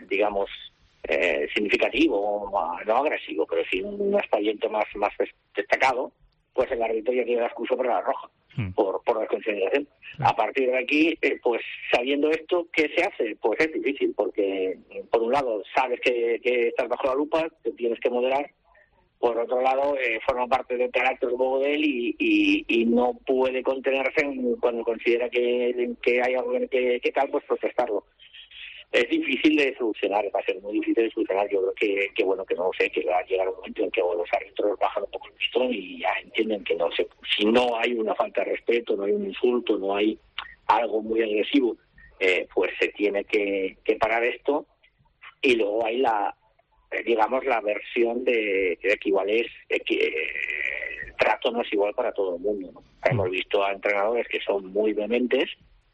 significativo, no agresivo, pero sí un espaviento más destacado, pues el árbitro ya tiene la excusa para la roja, por desconsideración. A partir de aquí, pues sabiendo esto, ¿qué se hace? Pues es difícil, porque por un lado sabes que estás bajo la lupa, te tienes que moderar, por otro lado forma parte del carácter nuevo de él y no puede contenerse cuando considera que hay algo que tal, pues protestarlo. Es difícil de solucionar, va a ser muy difícil de solucionar. Yo creo que bueno, que no sé, que va a llegar un momento en que los árbitros bajan un poco el pistón y ya entienden que si no hay una falta de respeto, no hay un insulto, no hay algo muy agresivo, pues se tiene que parar esto. Y luego hay la versión de que igual es que el trato no es igual para todo el mundo, ¿no? Hemos visto a entrenadores que son muy vehementes.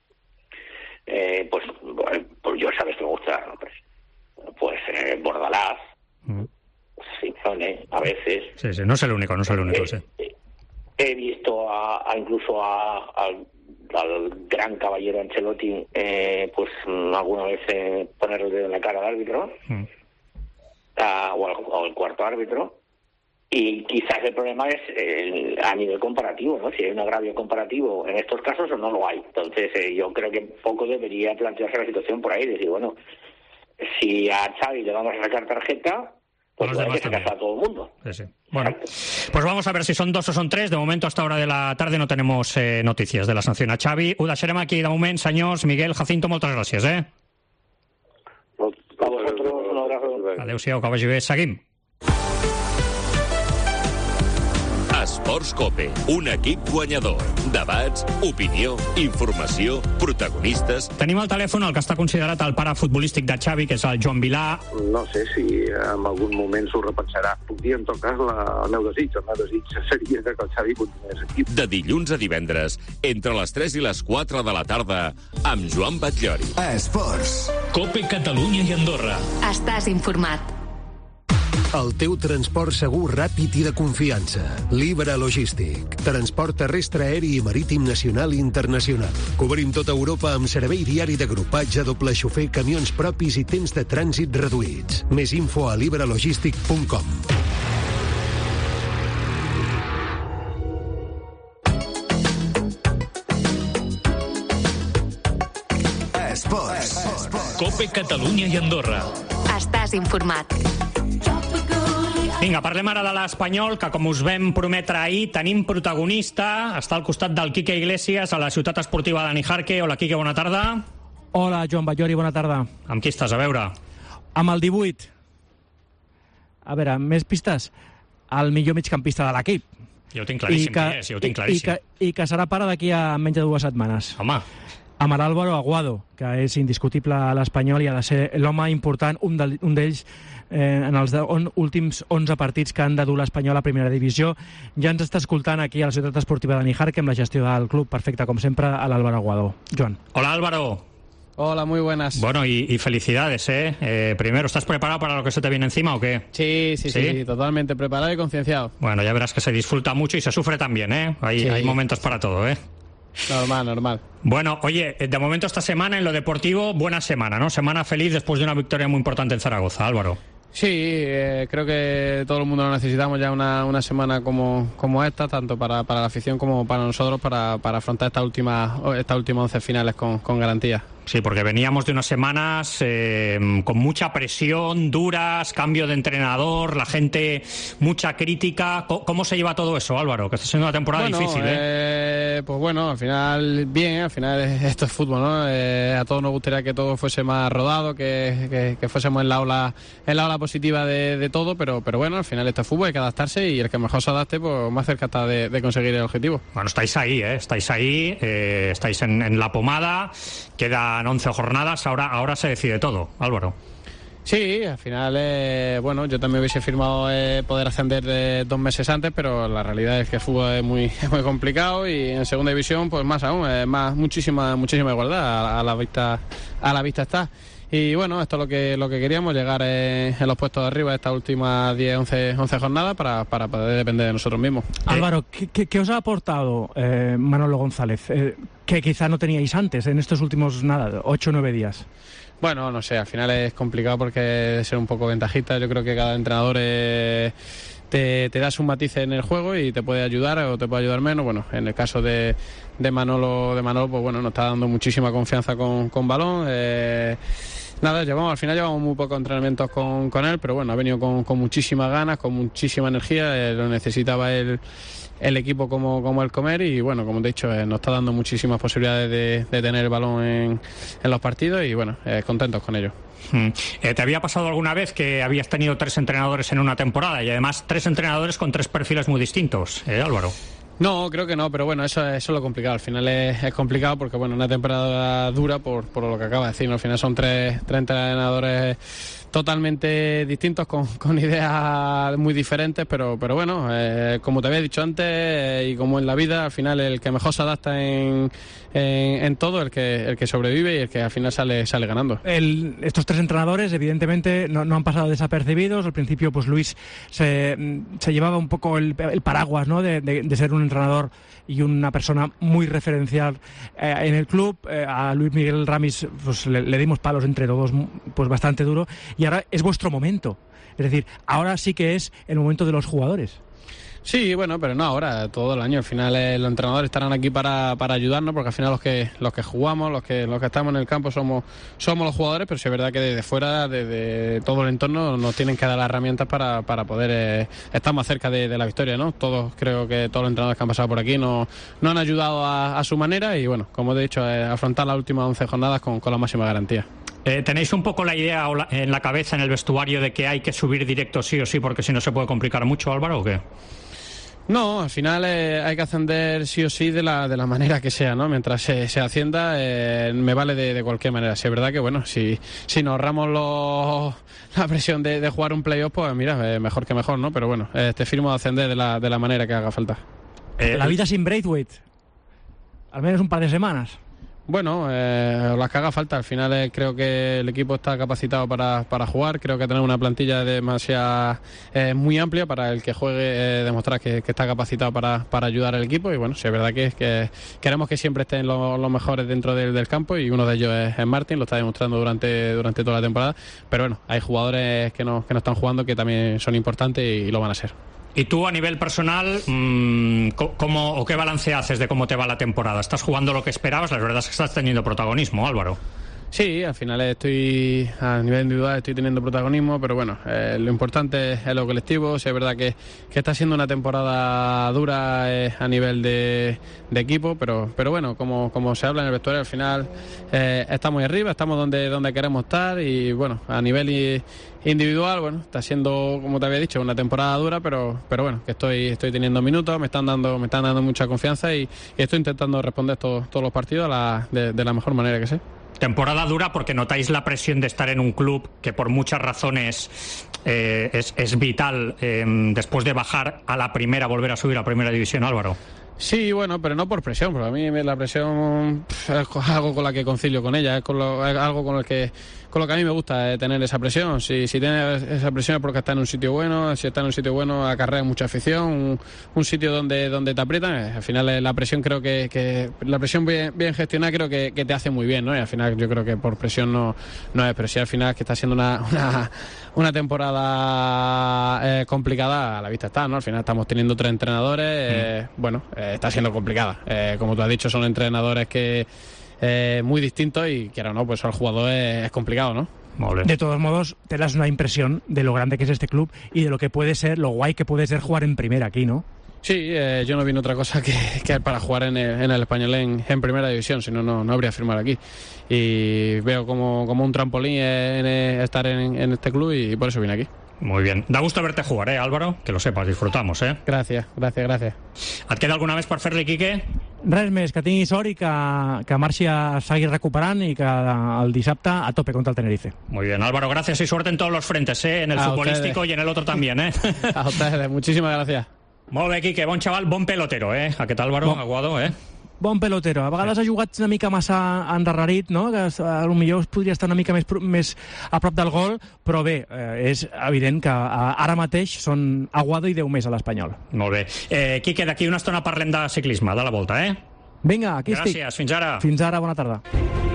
Pues yo sabes que me gusta, ¿no? Pues Bordalás, Simeone, a veces. Sí, no es el único, sí. He visto incluso al gran caballero Ancelotti, pues alguna vez ponerle el dedo en la cara al árbitro, o al cuarto árbitro. Y quizás el problema es a nivel comparativo, ¿no? Si hay un agravio comparativo en estos casos o no lo hay. Entonces yo creo que poco debería plantearse la situación por ahí, decir, bueno, si a Xavi le vamos a sacar tarjeta, pues hay que sacar a todo el mundo. Sí. Bueno, pues vamos a ver si son 2 o son 3. De momento, hasta hora de la tarde, no tenemos noticias de la sanción a Xavi. Ho deixarem aquí de moment, senyors. Miguel, Jacinto, moltes gràcies, A vosaltres, un abrazo. Adéu-siau, que vagi bé. Seguim. Esports Cope, un equip guanyador. Debats, opinió, informació, protagonistes... Tenim al telèfon el que està considerat el pare futbolístic de Xavi, que és el Joan Vilà. No sé si en algun moment s'ho repensarà. Puc dir, en tot cas, el meu desig. El meu desig seria que el Xavi continués aquí. De dilluns a divendres, entre les 3 i les 4 de la tarda, amb Joan Batllori. Esports. Cope Catalunya i Andorra. Estàs informat. El teu transport segur, ràpid i de confiança. Libre Logístic. Transport terrestre, aeri i marítim nacional i internacional. Cobrim tota Europa amb servei diari d'agrupatge, doble xofer, camions propis i temps de trànsit reduïts. Més info a librelogistic.com. Esports. Cope Catalunya i Andorra. Estàs informat. Vinga, parlem ara de l'Espanyol, que com us vam prometre ahir, tenim protagonista. Està al costat del Quique Iglesias, a la ciutat esportiva de Nijarque. Hola, Quique, bona tarda. Hola, Joan Batllori, bona tarda. Amb qui estàs, a veure? Amb el 18. A veure, més pistes. El millor migcampista de l'equip. Jo ho tinc claríssim, sí, ho tinc claríssim. I que serà pare d'aquí a menys de 2 setmanes. Home. Amb l'Álvaro Aguado, que és indiscutible a l'Espanyol i ha de ser l'home important, un d'ells en els últims 11 partits que han de dur l'Espanyol a primera divisió. Ja ens està escoltant aquí a la ciutat esportiva de Nijarque amb la gestió del club, perfecte, com sempre, a l'Álvaro Aguado. Joan. Hola, Álvaro. Hola, muy buenas. Bueno, y felicidades, ¿eh? Primero, ¿estás preparado para lo que se te viene encima o qué? Sí, totalmente preparado y concienciado. Bueno, ya verás que se disfruta mucho y se sufre también, ¿eh? Hay momentos para todo, ¿eh? Normal. Bueno, oye, de momento esta semana en lo deportivo, buena semana, ¿no? Semana feliz después de una victoria muy importante en Zaragoza, Álvaro. Sí, creo que todo el mundo lo necesitamos ya una semana como esta, tanto para la afición como para nosotros, para afrontar estas últimas 11 finales con garantía. Sí, porque veníamos de unas semanas con mucha presión, duras, cambio de entrenador, la gente, mucha crítica. ¿Cómo se lleva todo eso, Álvaro? Que está siendo una temporada difícil, ¿eh? Pues bueno, al final bien, al final esto es fútbol, ¿no? A todos nos gustaría que todo fuese más rodado, que fuésemos en la ola positiva de todo, pero bueno, al final esto es fútbol, hay que adaptarse y el que mejor se adapte, pues más cerca está de conseguir el objetivo. Bueno, estáis ahí, estáis en la pomada, quedan 11 jornadas, ahora se decide todo, Álvaro. Sí, al final, bueno, yo también hubiese firmado poder ascender 2 meses antes, pero la realidad es que el fútbol es muy complicado y en segunda división, pues más aún, muchísima igualdad, a la vista está. Y bueno, esto es lo que queríamos, llegar en los puestos de arriba estas últimas 11 jornadas para poder depender de nosotros mismos. Álvaro, ¿qué os ha aportado Manolo González, que quizá no teníais antes en estos últimos 8 o 9 días? Bueno, no sé, al final es complicado porque de ser un poco ventajista. Yo creo que cada entrenador te das un matiz en el juego y te puede ayudar o te puede ayudar menos. Bueno, en el caso de Manolo, pues bueno, nos está dando muchísima confianza con balón. Nada, al final llevamos muy pocos entrenamientos con él, pero bueno, ha venido con muchísimas ganas, con muchísima energía, lo necesitaba el equipo como el comer y bueno, como te he dicho, nos está dando muchísimas posibilidades de tener el balón en los partidos y bueno, contentos con ello. ¿Te había pasado alguna vez que habías tenido 3 entrenadores en una temporada y además 3 entrenadores con 3 perfiles muy distintos, Álvaro? No, creo que no, pero bueno, eso es lo complicado. Al final es complicado porque, bueno, una temporada dura por lo que acaba de decir, ¿no? Al final son tres entrenadores totalmente distintos, con ideas muy diferentes, pero bueno, como te había dicho antes, y como en la vida, al final el que mejor se adapta en todo, el que sobrevive y el que al final sale ganando. Estos 3 entrenadores, evidentemente, no han pasado desapercibidos. Al principio, pues Luis se llevaba un poco el paraguas, ¿no? de ser un entrenador y una persona muy referencial en el club. A Luis Miguel Ramis pues, le dimos palos entre todos pues bastante duro y ahora es vuestro momento. Es decir, ahora sí que es el momento de los jugadores. Sí, bueno, pero no ahora, todo el año. Al final los entrenadores estarán aquí para ayudarnos, porque al final los que jugamos, los que estamos en el campo somos los jugadores, pero sí es verdad que desde fuera, desde todo el entorno, nos tienen que dar las herramientas para poder estar más cerca de la victoria, ¿no? Creo que todos los entrenadores que han pasado por aquí nos han ayudado a su manera y, bueno, como he dicho, afrontar las últimas 11 jornadas con la máxima garantía. ¿Tenéis un poco la idea en la cabeza, en el vestuario, de que hay que subir directo sí o sí, porque si no se puede complicar mucho, Álvaro, o qué? No, al final hay que ascender sí o sí de la manera que sea, ¿no? Mientras se ascienda, me vale de cualquier manera. Si es verdad que, bueno, si nos ahorramos la presión de jugar un playoff, pues mira, mejor que mejor, ¿no? Pero bueno, te firmo de ascender de la manera que haga falta. La vida sin Braithwaite, al menos un par de semanas. Bueno, las que haga falta. Al final creo que el equipo está capacitado para jugar. Creo que tener una plantilla demasiado muy amplia para el que juegue, demostrar que está capacitado para ayudar al equipo. Y bueno, sí es verdad que queremos que siempre estén los mejores dentro del campo, y uno de ellos es Martin, lo está demostrando durante toda la temporada. Pero bueno, hay jugadores que no están jugando que también son importantes y lo van a ser. Y tú, a nivel personal, ¿qué balance haces de cómo te va la temporada? ¿Estás jugando lo que esperabas? La verdad es que estás teniendo protagonismo, Álvaro. Sí, al final a nivel individual estoy teniendo protagonismo, pero bueno, lo importante es lo colectivo. Sí, es verdad que está siendo una temporada dura a nivel de equipo, pero bueno, como se habla en el vestuario, al final estamos ahí arriba, estamos donde queremos estar, y bueno, a nivel individual, bueno, está siendo, como te había dicho, una temporada dura, pero bueno, que estoy teniendo minutos, me están dando mucha confianza, y estoy intentando responder todos los partidos de la mejor manera que sé. Temporada dura porque notáis la presión de estar en un club que por muchas razones es vital después de bajar a la primera, volver a subir a primera división, Álvaro. Sí, bueno, pero no por presión, porque a mí la presión es algo con la que concilio con ella, es algo con lo que a mí me gusta tener esa presión. Si tienes esa presión es porque está en un sitio bueno, si está en un sitio bueno acarrea mucha afición, un sitio donde te aprietan. Al final la presión, creo que la presión bien gestionada creo que te hace muy bien, ¿no? Y al final yo creo que por presión no es, pero sí al final que está siendo una temporada complicada, a la vista está, ¿no? Al final estamos teniendo 3 entrenadores, bueno, está siendo complicada. Como tú has dicho, son entrenadores que muy distintos, y quiera o no, pues al jugador es complicado, ¿no? De todos modos, te das una impresión de lo grande que es este club y de lo que puede ser, lo guay que puede ser jugar en primera aquí, ¿no? Sí, yo no vine otra cosa que para jugar en el Español en primera división, si no, no habría firmado aquí. Y veo como un trampolín estar en este club, y por eso vine aquí. Muy bien. Da gusto verte jugar, Álvaro? Que lo sepas, disfrutamos, Gràcies. Et queda alguna més per fer-li, Quique? Res més, que tingui sort i que marxi a seguir recuperant, i que el dissabte a tope contra el Tenerife. Muy bien, Álvaro, gracias y suerte en todos los frentes, en el futbolístico y en el otro también, A ustedes, muchísimas gracias. Molt bé, Quique, bon xaval, bon pelotero, Aquest Álvaro, Aguado, Bon pelotero. A vegades ha jugat una mica massa endarrerit, no? Que potser podria estar una mica més a prop del gol, però bé, és evident que ara mateix són Aguado i Déu més a l'Espanyol. Molt bé. Quique, d'aquí una estona parlem de ciclisme, de la Volta, Vinga, aquí estic. Gràcies, fins ara. Fins ara, bona tarda.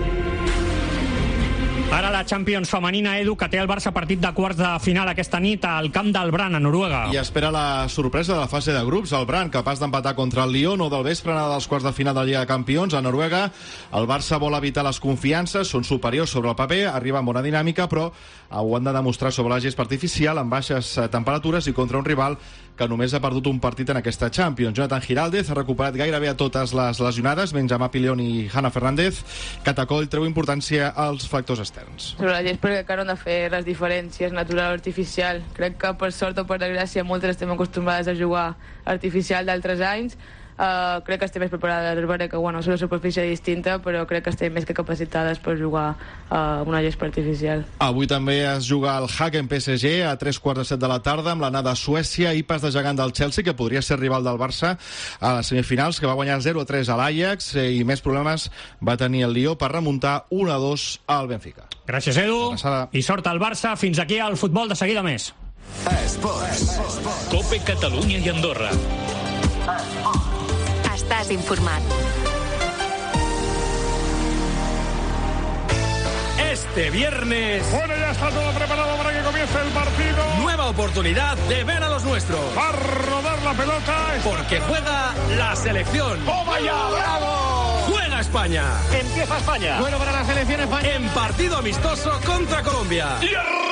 Ara la Champions femenina, Edu, que té el Barça partit de quarts de final aquesta nit al camp del Bran, a Noruega. I espera la sorpresa de la fase de grups. El Bran, capaç d'empatar contra el Lyon, o del vespre anada dels quarts de final de la Lliga de Campions a Noruega. El Barça vol evitar les confiances, són superiors sobre el paper, arriba amb bona dinàmica, però ho han de demostrar sobre la gespa artificial, amb baixes temperatures i contra un rival que només ha perdut un partit en aquesta Champions. Jonathan Giraldez ha recuperat gairebé a totes les lesionades, Benjamà Pilion i Hanna Fernández. Catacoll treu importància als factors externs. Sobre la gespa crec que ara han de fer les diferències natural o artificial. Crec que per sort o per desgràcia moltes estem acostumades a jugar artificial d'altres anys. Crec que estem més preparades, és veritat que és una superfície distinta, però crec que estem més que capacitades per jugar una gespa artificial. Avui també es juga el Haken PSG a 3:15 de la tarda amb l'anada a Suècia i pas de gegant del Chelsea, que podria ser rival del Barça a les semifinals, que va guanyar 0-3 a l'Ajax, i més problemes va tenir el Lió per remuntar 1-2 al Benfica. Gràcies, Edu, i sort al Barça. Fins aquí al futbol, de seguida més. Esports. Cope Catalunya i Andorra. Estàs informat. Este viernes... Bueno, ya está todo preparado para que comience el partido. Nueva oportunidad de ver a los nuestros. Va a rodar la pelota. Porque juega la selección. ¡Toma ya! ¡Bravo! ¡Juega España! Empieza España. Bueno para la selección española. En partido amistoso contra Colombia. ¡Y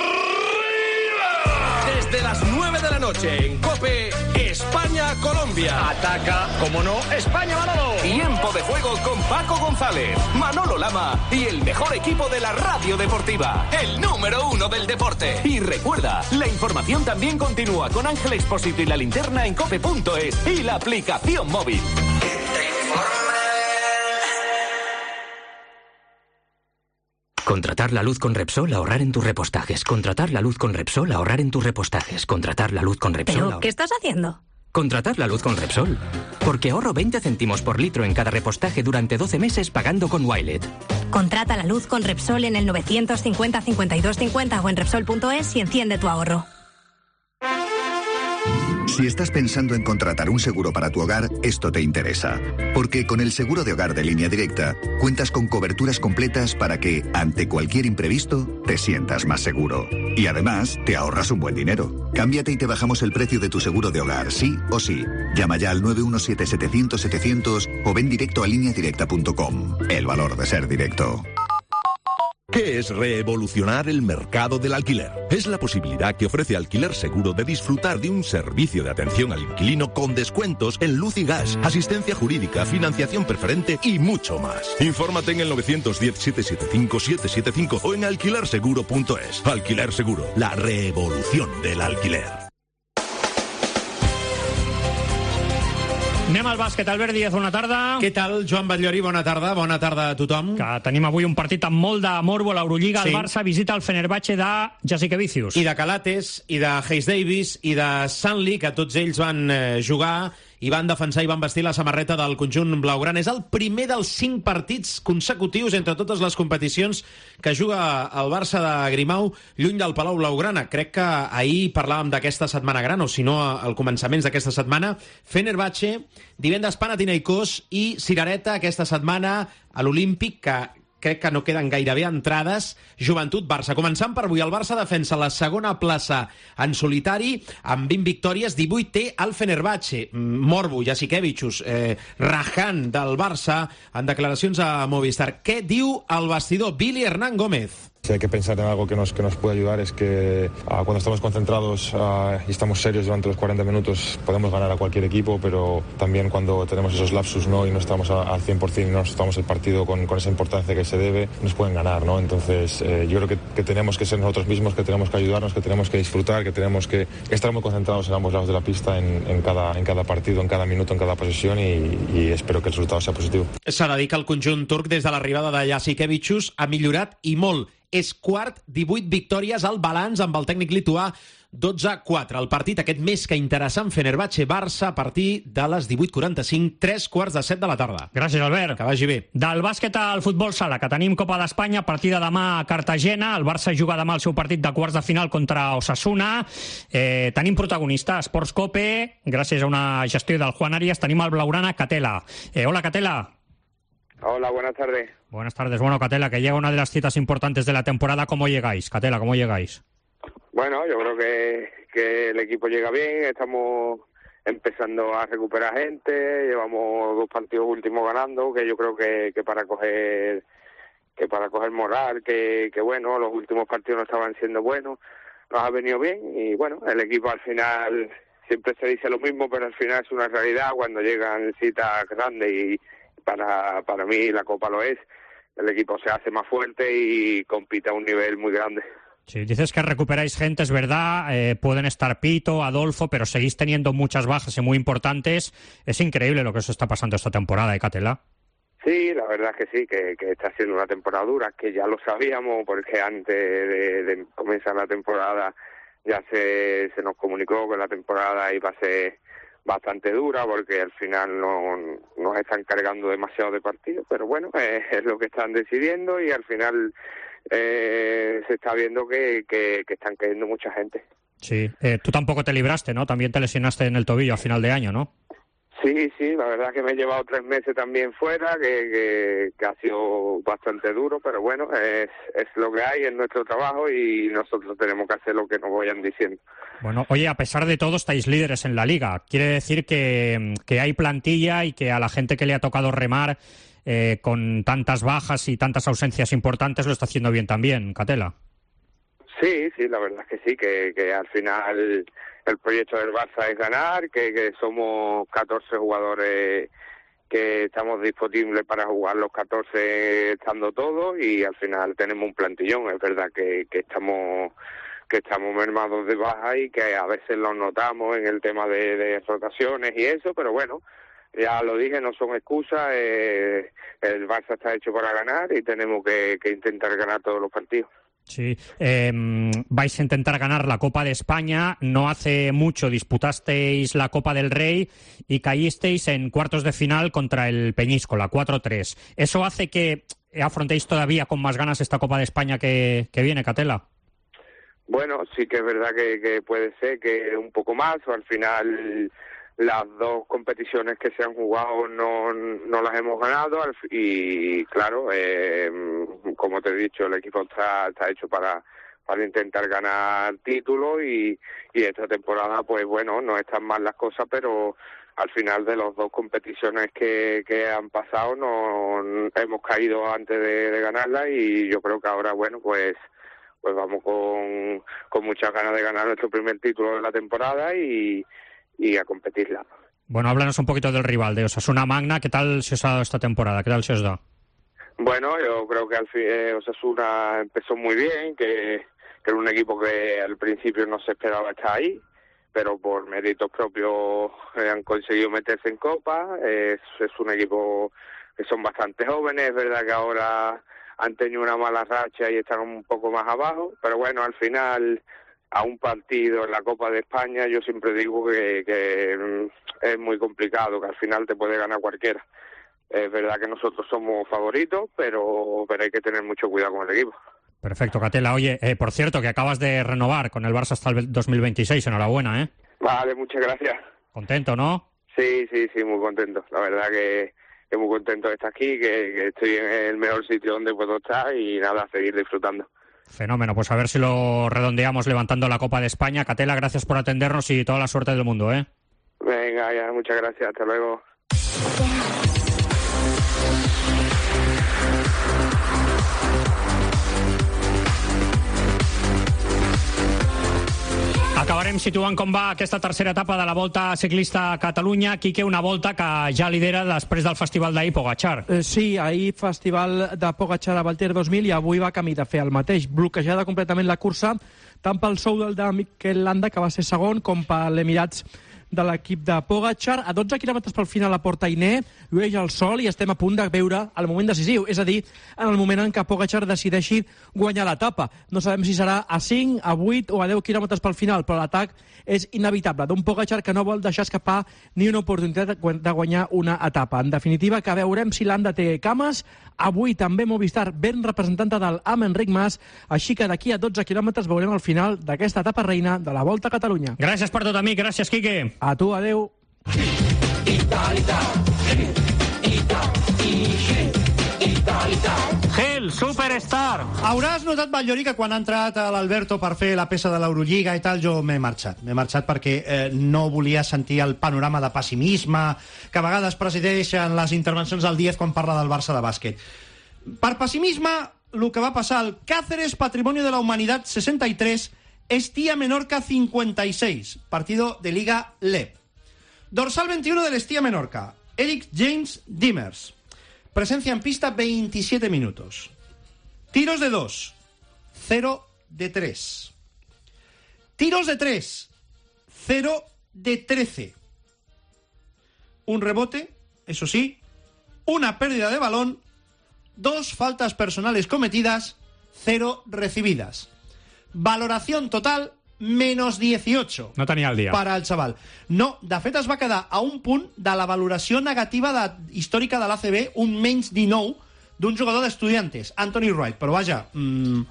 desde las 9 de la noche en COPE, España-Colombia. Ataca, como no, España Manolo. Tiempo de juego con Paco González, Manolo Lama y el mejor equipo de la radio deportiva. El número 1 del deporte. Y recuerda, la información también continúa con Ángel Expósito y La Linterna en cope.es y la aplicación móvil. Contratar la luz con Repsol, ahorrar en tus repostajes. Contratar la luz con Repsol, ahorrar en tus repostajes. Contratar la luz con Repsol. ¿Pero qué estás haciendo? Contratar la luz con Repsol. Porque ahorro 20 céntimos por litro en cada repostaje durante 12 meses pagando con Wilet. Contrata la luz con Repsol en el 950 52 50 o en Repsol.es y enciende tu ahorro. Si estás pensando en contratar un seguro para tu hogar, esto te interesa. Porque con el seguro de hogar de Línea Directa, cuentas con coberturas completas para que, ante cualquier imprevisto, te sientas más seguro. Y además, te ahorras un buen dinero. Cámbiate y te bajamos el precio de tu seguro de hogar, sí o sí. Llama ya al 917-700-700 o ven directo a lineadirecta.com. El valor de ser directo. ¿Qué es revolucionar el mercado del alquiler? Es la posibilidad que ofrece Alquiler Seguro de disfrutar de un servicio de atención al inquilino con descuentos en luz y gas, asistencia jurídica, financiación preferente y mucho más. Infórmate en el 910-775-775 o en alquilerseguro.es. Alquiler Seguro, la revolución del alquiler. Anem al bàsquet. Albert Díaz, bona tarda. Què tal, Joan Batllori? Bona tarda a tothom. Que tenim avui un partit amb molt de morbo a l'Eurolliga. Sí. El Barça visita el Fenerbahçe de Jasikevičius. I de Calates, i de Hayes Davis, i de Stanley, que tots ells van jugar i van defensar i van vestir la samarreta del conjunt blaugrana. És el primer dels 5 partits consecutius entre totes les competicions que juga el Barça de Grimau lluny del Palau Blaugrana. Crec que ahir parlàvem d'aquesta setmana gran, o si no, al començaments d'aquesta setmana. Fenerbahçe, divendres Panathinaikos i Cirareta aquesta setmana a l'Olímpic, que crec que no queden gairebé entrades. Joventut Barça. Començant per avui, el Barça defensa la segona plaça en solitari amb 20 victòries, 18 té el Fenerbahçe. Morbo, Jasikevičius, Rajan del Barça en declaracions a Movistar. Què diu el vestidor? Billy Hernán Gómez. Si hay que pensar en algo que nos puede ayudar es que cuando estamos concentrados y estamos serios durante los 40 minutos podemos ganar a cualquier equipo, pero también cuando tenemos esos lapsus, ¿no?, y no estamos al 100% y no estamos el partido con esa importancia que se debe, nos pueden ganar, ¿no? Entonces yo creo que tenemos que ser nosotros mismos, que tenemos que ayudarnos, que tenemos que disfrutar, que tenemos que estar muy concentrados en ambos lados de la pista en cada partido, en cada minuto, en cada posesión y espero que el resultado sea positivo. S'ha de dir que el conjunt turc des de l'arribada de Jasikevičius ha millorat i molt. És quart, 18 victòries al balanç amb el tècnic lituà, 12-4. El partit aquest més que interessant, Fenerbahçe-Barça, a partir de les 18:45, 3:15 de la tarda. Gràcies, Albert. Que vagi bé. Del bàsquet al futbol sala, que tenim Copa d'Espanya, partida demà a Cartagena. El Barça juga demà el seu partit de quarts de final contra Osasuna. Tenim protagonista, Esports Cope, gràcies a una gestió del Juan Arias. Tenim el blaugrana Catela. Hola, Catela. Hola, buenas tardes. Buenas tardes. Bueno, Catela, que llega una de las citas importantes de la temporada. ¿Cómo llegáis? Catela, ¿cómo llegáis? Bueno, yo creo que el equipo llega bien. Estamos empezando a recuperar gente. Llevamos 2 partidos últimos ganando, que yo creo que para coger moral, que bueno, los últimos partidos no estaban siendo buenos. Nos ha venido bien y bueno, el equipo al final siempre se dice lo mismo, pero al final es una realidad cuando llegan citas grandes y para mí la Copa lo es. El equipo se hace más fuerte y compite a un nivel muy grande. Sí, dices que recuperáis gente, es verdad, pueden estar Pito, Adolfo, pero seguís teniendo muchas bajas y muy importantes. Es increíble lo que os está pasando esta temporada, Catela. Sí, la verdad es que sí, que está siendo una temporada dura, que ya lo sabíamos, porque antes de comenzar la temporada ya se nos comunicó que la temporada iba a ser bastante dura, porque al final nos están cargando demasiado de partidos, pero bueno, es lo que están decidiendo y al final se está viendo que están cayendo mucha gente. Sí, tú tampoco te libraste, ¿no? También te lesionaste en el tobillo a final de año, ¿no? Sí, la verdad que me he llevado 3 meses también fuera, que ha sido bastante duro, pero bueno, es lo que hay, es nuestro trabajo y nosotros tenemos que hacer lo que nos vayan diciendo. Bueno, oye, a pesar de todo estáis líderes en la Liga. Quiere decir que hay plantilla y que a la gente que le ha tocado remar con tantas bajas y tantas ausencias importantes lo está haciendo bien también, Catela. Sí, la verdad es que sí, que al final el proyecto del Barça es ganar, que somos 14 jugadores que estamos disponibles para jugar los 14 estando todos y al final tenemos un plantillón. Es verdad que estamos mermados de baja y que a veces lo notamos en el tema de rotaciones y eso, pero bueno, ya lo dije, no son excusas, el Barça está hecho para ganar y tenemos que intentar ganar todos los partidos. Sí, vais a intentar ganar la Copa de España. No hace mucho disputasteis la Copa del Rey y caísteis en cuartos de final contra el Peñíscola, 4-3. ¿Eso hace que afrontéis todavía con más ganas esta Copa de España que viene, Catela? Bueno, sí que es verdad que puede ser que un poco más, o al final las 2 competiciones que se han jugado no las hemos ganado y claro, como te he dicho, el equipo está hecho para intentar ganar títulos y esta temporada pues bueno, no están mal las cosas, pero al final de las 2 competiciones que han pasado no hemos caído antes de ganarlas y yo creo que ahora bueno pues vamos con muchas ganas de ganar nuestro primer título de la temporada y a competirla. Bueno, háblanos un poquito del rival, de Osasuna Magna. ¿Qué tal se os ha dado esta temporada? ¿Qué tal se os da? Bueno, yo creo que Osasuna empezó muy bien, que era un equipo que al principio no se esperaba estar ahí, pero por méritos propios han conseguido meterse en Copa. Es un equipo que son bastante jóvenes, es verdad que ahora han tenido una mala racha y están un poco más abajo, pero bueno, al final a un partido en la Copa de España yo siempre digo que es muy complicado, que al final te puede ganar cualquiera. Es verdad que nosotros somos favoritos, pero hay que tener mucho cuidado con el equipo. Perfecto, Catela. Oye, por cierto, que acabas de renovar con el Barça hasta el 2026. Enhorabuena, ¿eh? Vale, muchas gracias. ¿Contento, no? Sí, muy contento. La verdad que muy contento de estar aquí, que estoy en el mejor sitio donde puedo estar y nada, seguir disfrutando. Fenómeno, pues a ver si lo redondeamos levantando la Copa de España. Catela, gracias por atendernos y toda la suerte del mundo, ¿eh? Venga, ya, muchas gracias, hasta luego. Acabarem situant com va aquesta tercera etapa de la Volta Ciclista a Catalunya. Quique, una volta que ja lidera després del festival d'ahir Pogačar. Sí, ahir festival de Pogačar a Valter 2000 i avui va camí de fer el mateix. Bloquejada completament la cursa, tant pel Soudal de Mikel Landa, que va ser segon, com per l'Emirats de l'equip de Pogačar. A 12 quilòmetres pel final a Portainer llueix el sol i estem a punt de veure el moment decisiu, és a dir, en el moment en què Pogačar decideixi guanyar l'etapa. No sabem si serà a 5, a 8 o a 10 quilòmetres pel final, però l'atac és inevitable d'un Pogačar que no vol deixar escapar ni una oportunitat de guanyar una etapa. En definitiva, que veurem si Landa té cames. Avui també Movistar ben representant amb Enric Mas, així que d'aquí a 12 quilòmetres veurem el final d'aquesta etapa reina de la Volta a Catalunya. Gràcies per tot, amic. Gràcies, Quique. A tu, adeu. Gil, superstar. Hauràs notat, Batllori, que quan ha entrat l'Alberto per fer la peça de l'Eurolliga i tal, jo m'he marxat. M'he marxat perquè no volia sentir el panorama de pessimisme que a vegades presideixen les intervencions del Díez quan parla del Barça de bàsquet. Per pessimisme, el que va passar al Cáceres Patrimonio de la Humanidad 63, Estía Menorca 56, partido de Liga LEP. Dorsal 21 del Estía Menorca, Eric James Dimmers. Presencia en pista 27 minutos. Tiros de 2, 0 de 3. Tiros de 3, 0 de 13. Un rebote, eso sí, una pérdida de balón, 2 faltas personales cometidas, 0 recibidas. Valoración total, menos 18. No tenia el dia. Para el xaval. No, de fet es va quedar a un punt de la valoració negativa històrica de l'ACB, un menys 19 d'un jugador d'Estudiantes, Anthony Wright. Però vaja,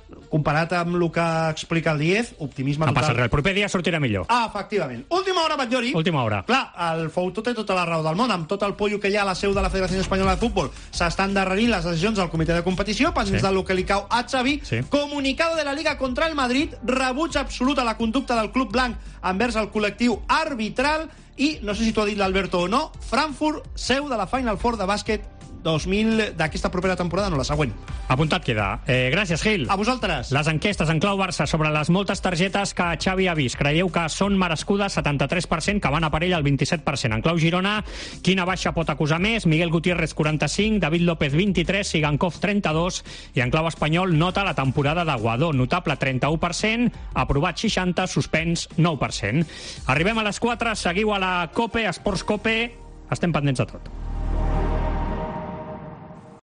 comparat amb el que explica el Diez, optimisme No total. passa res, el proper dia sortirà millor. Efectivament. Última hora, Batllori. Última hora. Clar, el Fouto té tota la raó del món. Amb tot el pollo que hi ha a la seu de la Federació Espanyola de Futbol, s'estan darrerint les decisions del comitè de competició, pendents del que li cau a Xavi. Comunicado de la Liga contra el Madrid, rebuig absolut a la conducta del club blanc envers el col·lectiu arbitral i, no sé si t'ho ha dit l'Alberto o no, Frankfurt, seu de la Final Four de bàsquet 2000 d'aquesta propera temporada, no la següent. Apuntat queda. Gràcies, Gil. A vosaltres. Les enquestes en clau Barça sobre les moltes targetes que Xavi ha vist. Creieu que són merescudes? 73%, que van a per ell el 27%. En clau Girona, quina baixa pot acusar més? Miguel Gutiérrez, 45, David López, 23, Sigankov, 32, i en clau espanyol nota la temporada de Guadó, notable 31%, aprovat 60, suspens 9%. Arribem a les 4, seguiu a la COPE, Esports COPE, estem pendents de tot.